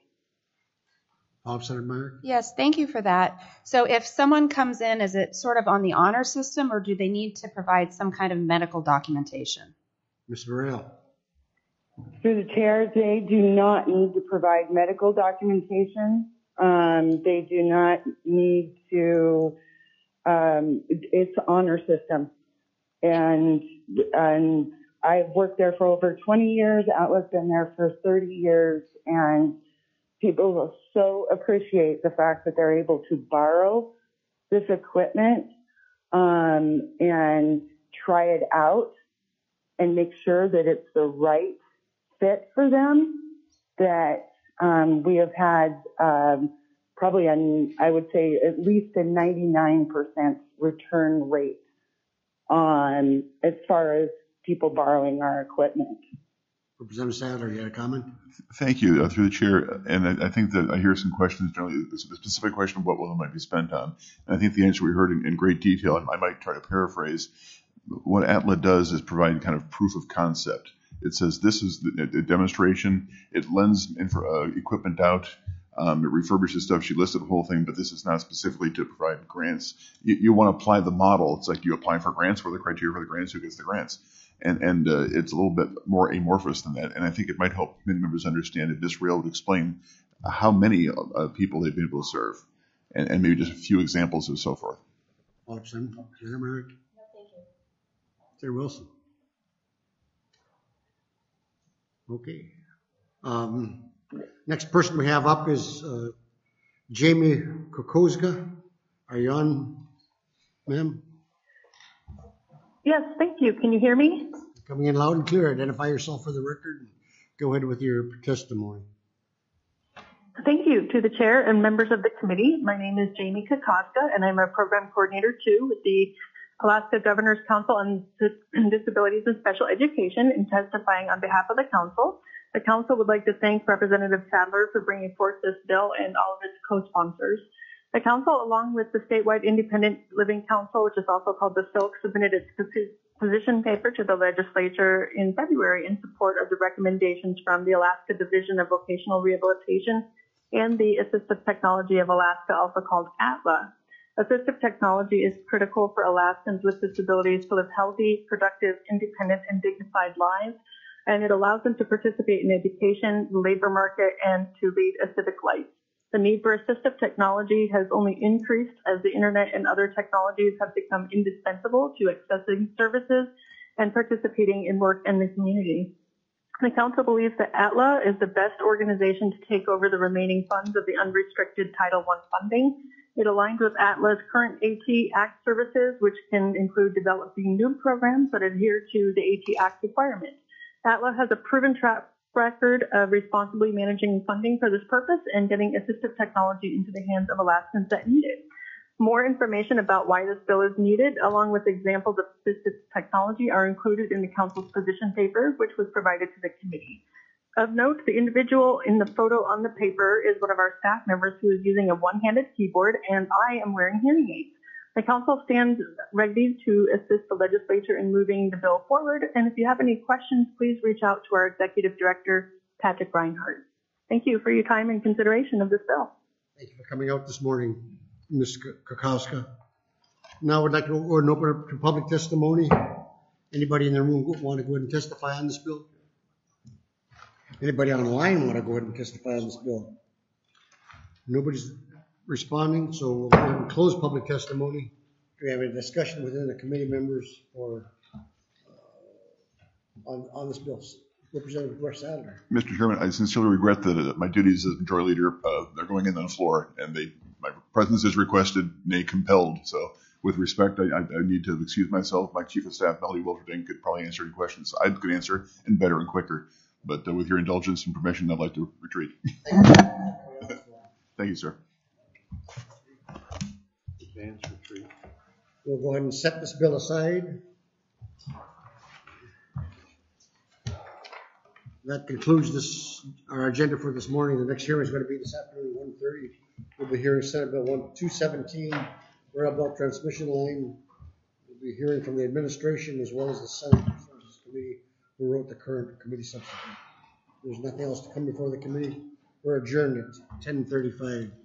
Bob, Senator Merrick. Yes, thank you for that. So if someone comes in, is it sort of on the honor system, or do they need to provide some kind of medical documentation? Mister Reel. Through the chair, they do not need to provide medical documentation. Um, they do not need to, um, it's honor system. And, and I've worked there for over twenty years. Atlas been there for thirty years. And people will so appreciate the fact that they're able to borrow this equipment, um, and try it out and make sure that it's the right fit for them. That um, we have had um, probably, an, I would say, at least a ninety-nine percent return rate on as far as people borrowing our equipment. Representative Sadler, you had a comment? Thank you, uh, through the chair. And I, I think that I hear some questions, generally, the specific question of what will it might be spent on. And I think the answer we heard in, in great detail, and I might try to paraphrase, what A T L A does is provide kind of proof of concept. It says this is the, the demonstration. It lends infra, uh, equipment out. Um, it refurbishes stuff. She listed the whole thing, but this is not specifically to provide grants. You, you want to apply the model. It's like you apply for grants. What are the criteria for the grants? Who gets the grants? And, and uh, it's a little bit more amorphous than that. And I think it might help many members understand if this rail would explain how many uh, people they've been able to serve, and, and maybe just a few examples and so forth. Watson, Senator Merrick. No, thank you. Senator Wilson. Okay. Um, next person we have up is uh, Jamie Kokoska. Are you on, ma'am? Yes, thank you. Can you hear me? Coming in loud and clear. Identify yourself for the record. Go ahead with your testimony. Thank you to the chair and members of the committee. My name is Jamie Kokoska, and I'm a program coordinator too with the Alaska Governor's Council on Disabilities and Special Education, and testifying on behalf of the council. The council would like to thank Representative Sadler for bringing forth this bill and all of its co-sponsors. The council, along with the statewide Independent Living Council, which is also called the S I L C, submitted its position paper to the legislature in February in support of the recommendations from the Alaska Division of Vocational Rehabilitation and the Assistive Technology of Alaska, also called A T L A. Assistive technology is critical for Alaskans with disabilities to live healthy, productive, independent, and dignified lives, and it allows them to participate in education, the labor market, and to lead a civic life. The need for assistive technology has only increased as the internet and other technologies have become indispensable to accessing services and participating in work in the community. The council believes that A T L A is the best organization to take over the remaining funds of the unrestricted Title one funding. It aligns with A T L A's current AT Act services, which can include developing new programs that adhere to the AT Act requirements. A T L A has a proven track record of responsibly managing funding for this purpose and getting assistive technology into the hands of Alaskans that need it. More information about why this bill is needed, along with examples of assistive technology, are included in the council's position paper, which was provided to the committee. Of note, the individual in the photo on the paper is one of our staff members who is using a one-handed keyboard, and I am wearing hearing aids. The council stands ready to assist the legislature in moving the bill forward, and if you have any questions, please reach out to our executive director, Patrick Reinhardt. Thank you for your time and consideration of this bill. Thank you for coming out this morning, Miz Kokoska. Now we'd like to open up to public testimony. Anybody in the room want to go ahead and testify on this bill? Anybody online want to go ahead and testify on this bill? Nobody's responding, so we'll go ahead and close public testimony. Do we have a discussion within the committee members or uh, on, on this bill? Representative Russ Sadler. Mister Chairman, I sincerely regret that uh, my duties as majority leader, uh, they're going in on the floor, and they my presence is requested, nay compelled. So with respect, I, I, I need to excuse myself. My Chief of Staff, Melody Wilfording, could probably answer any questions I could answer, and better and quicker. But uh, with your indulgence and permission, I'd like to retreat. Thank you, sir. Advance retreat. We'll go ahead and set this bill aside. That concludes this our agenda for this morning. The next hearing is going to be this afternoon at one thirty. We'll be hearing Senate Bill two seventeen, Rail Belt Transmission Line. We'll be hearing from the administration as well as the Senate Resources Committee, who wrote the current committee substitute. There's nothing else to come before the committee. We're adjourned at ten thirty-five.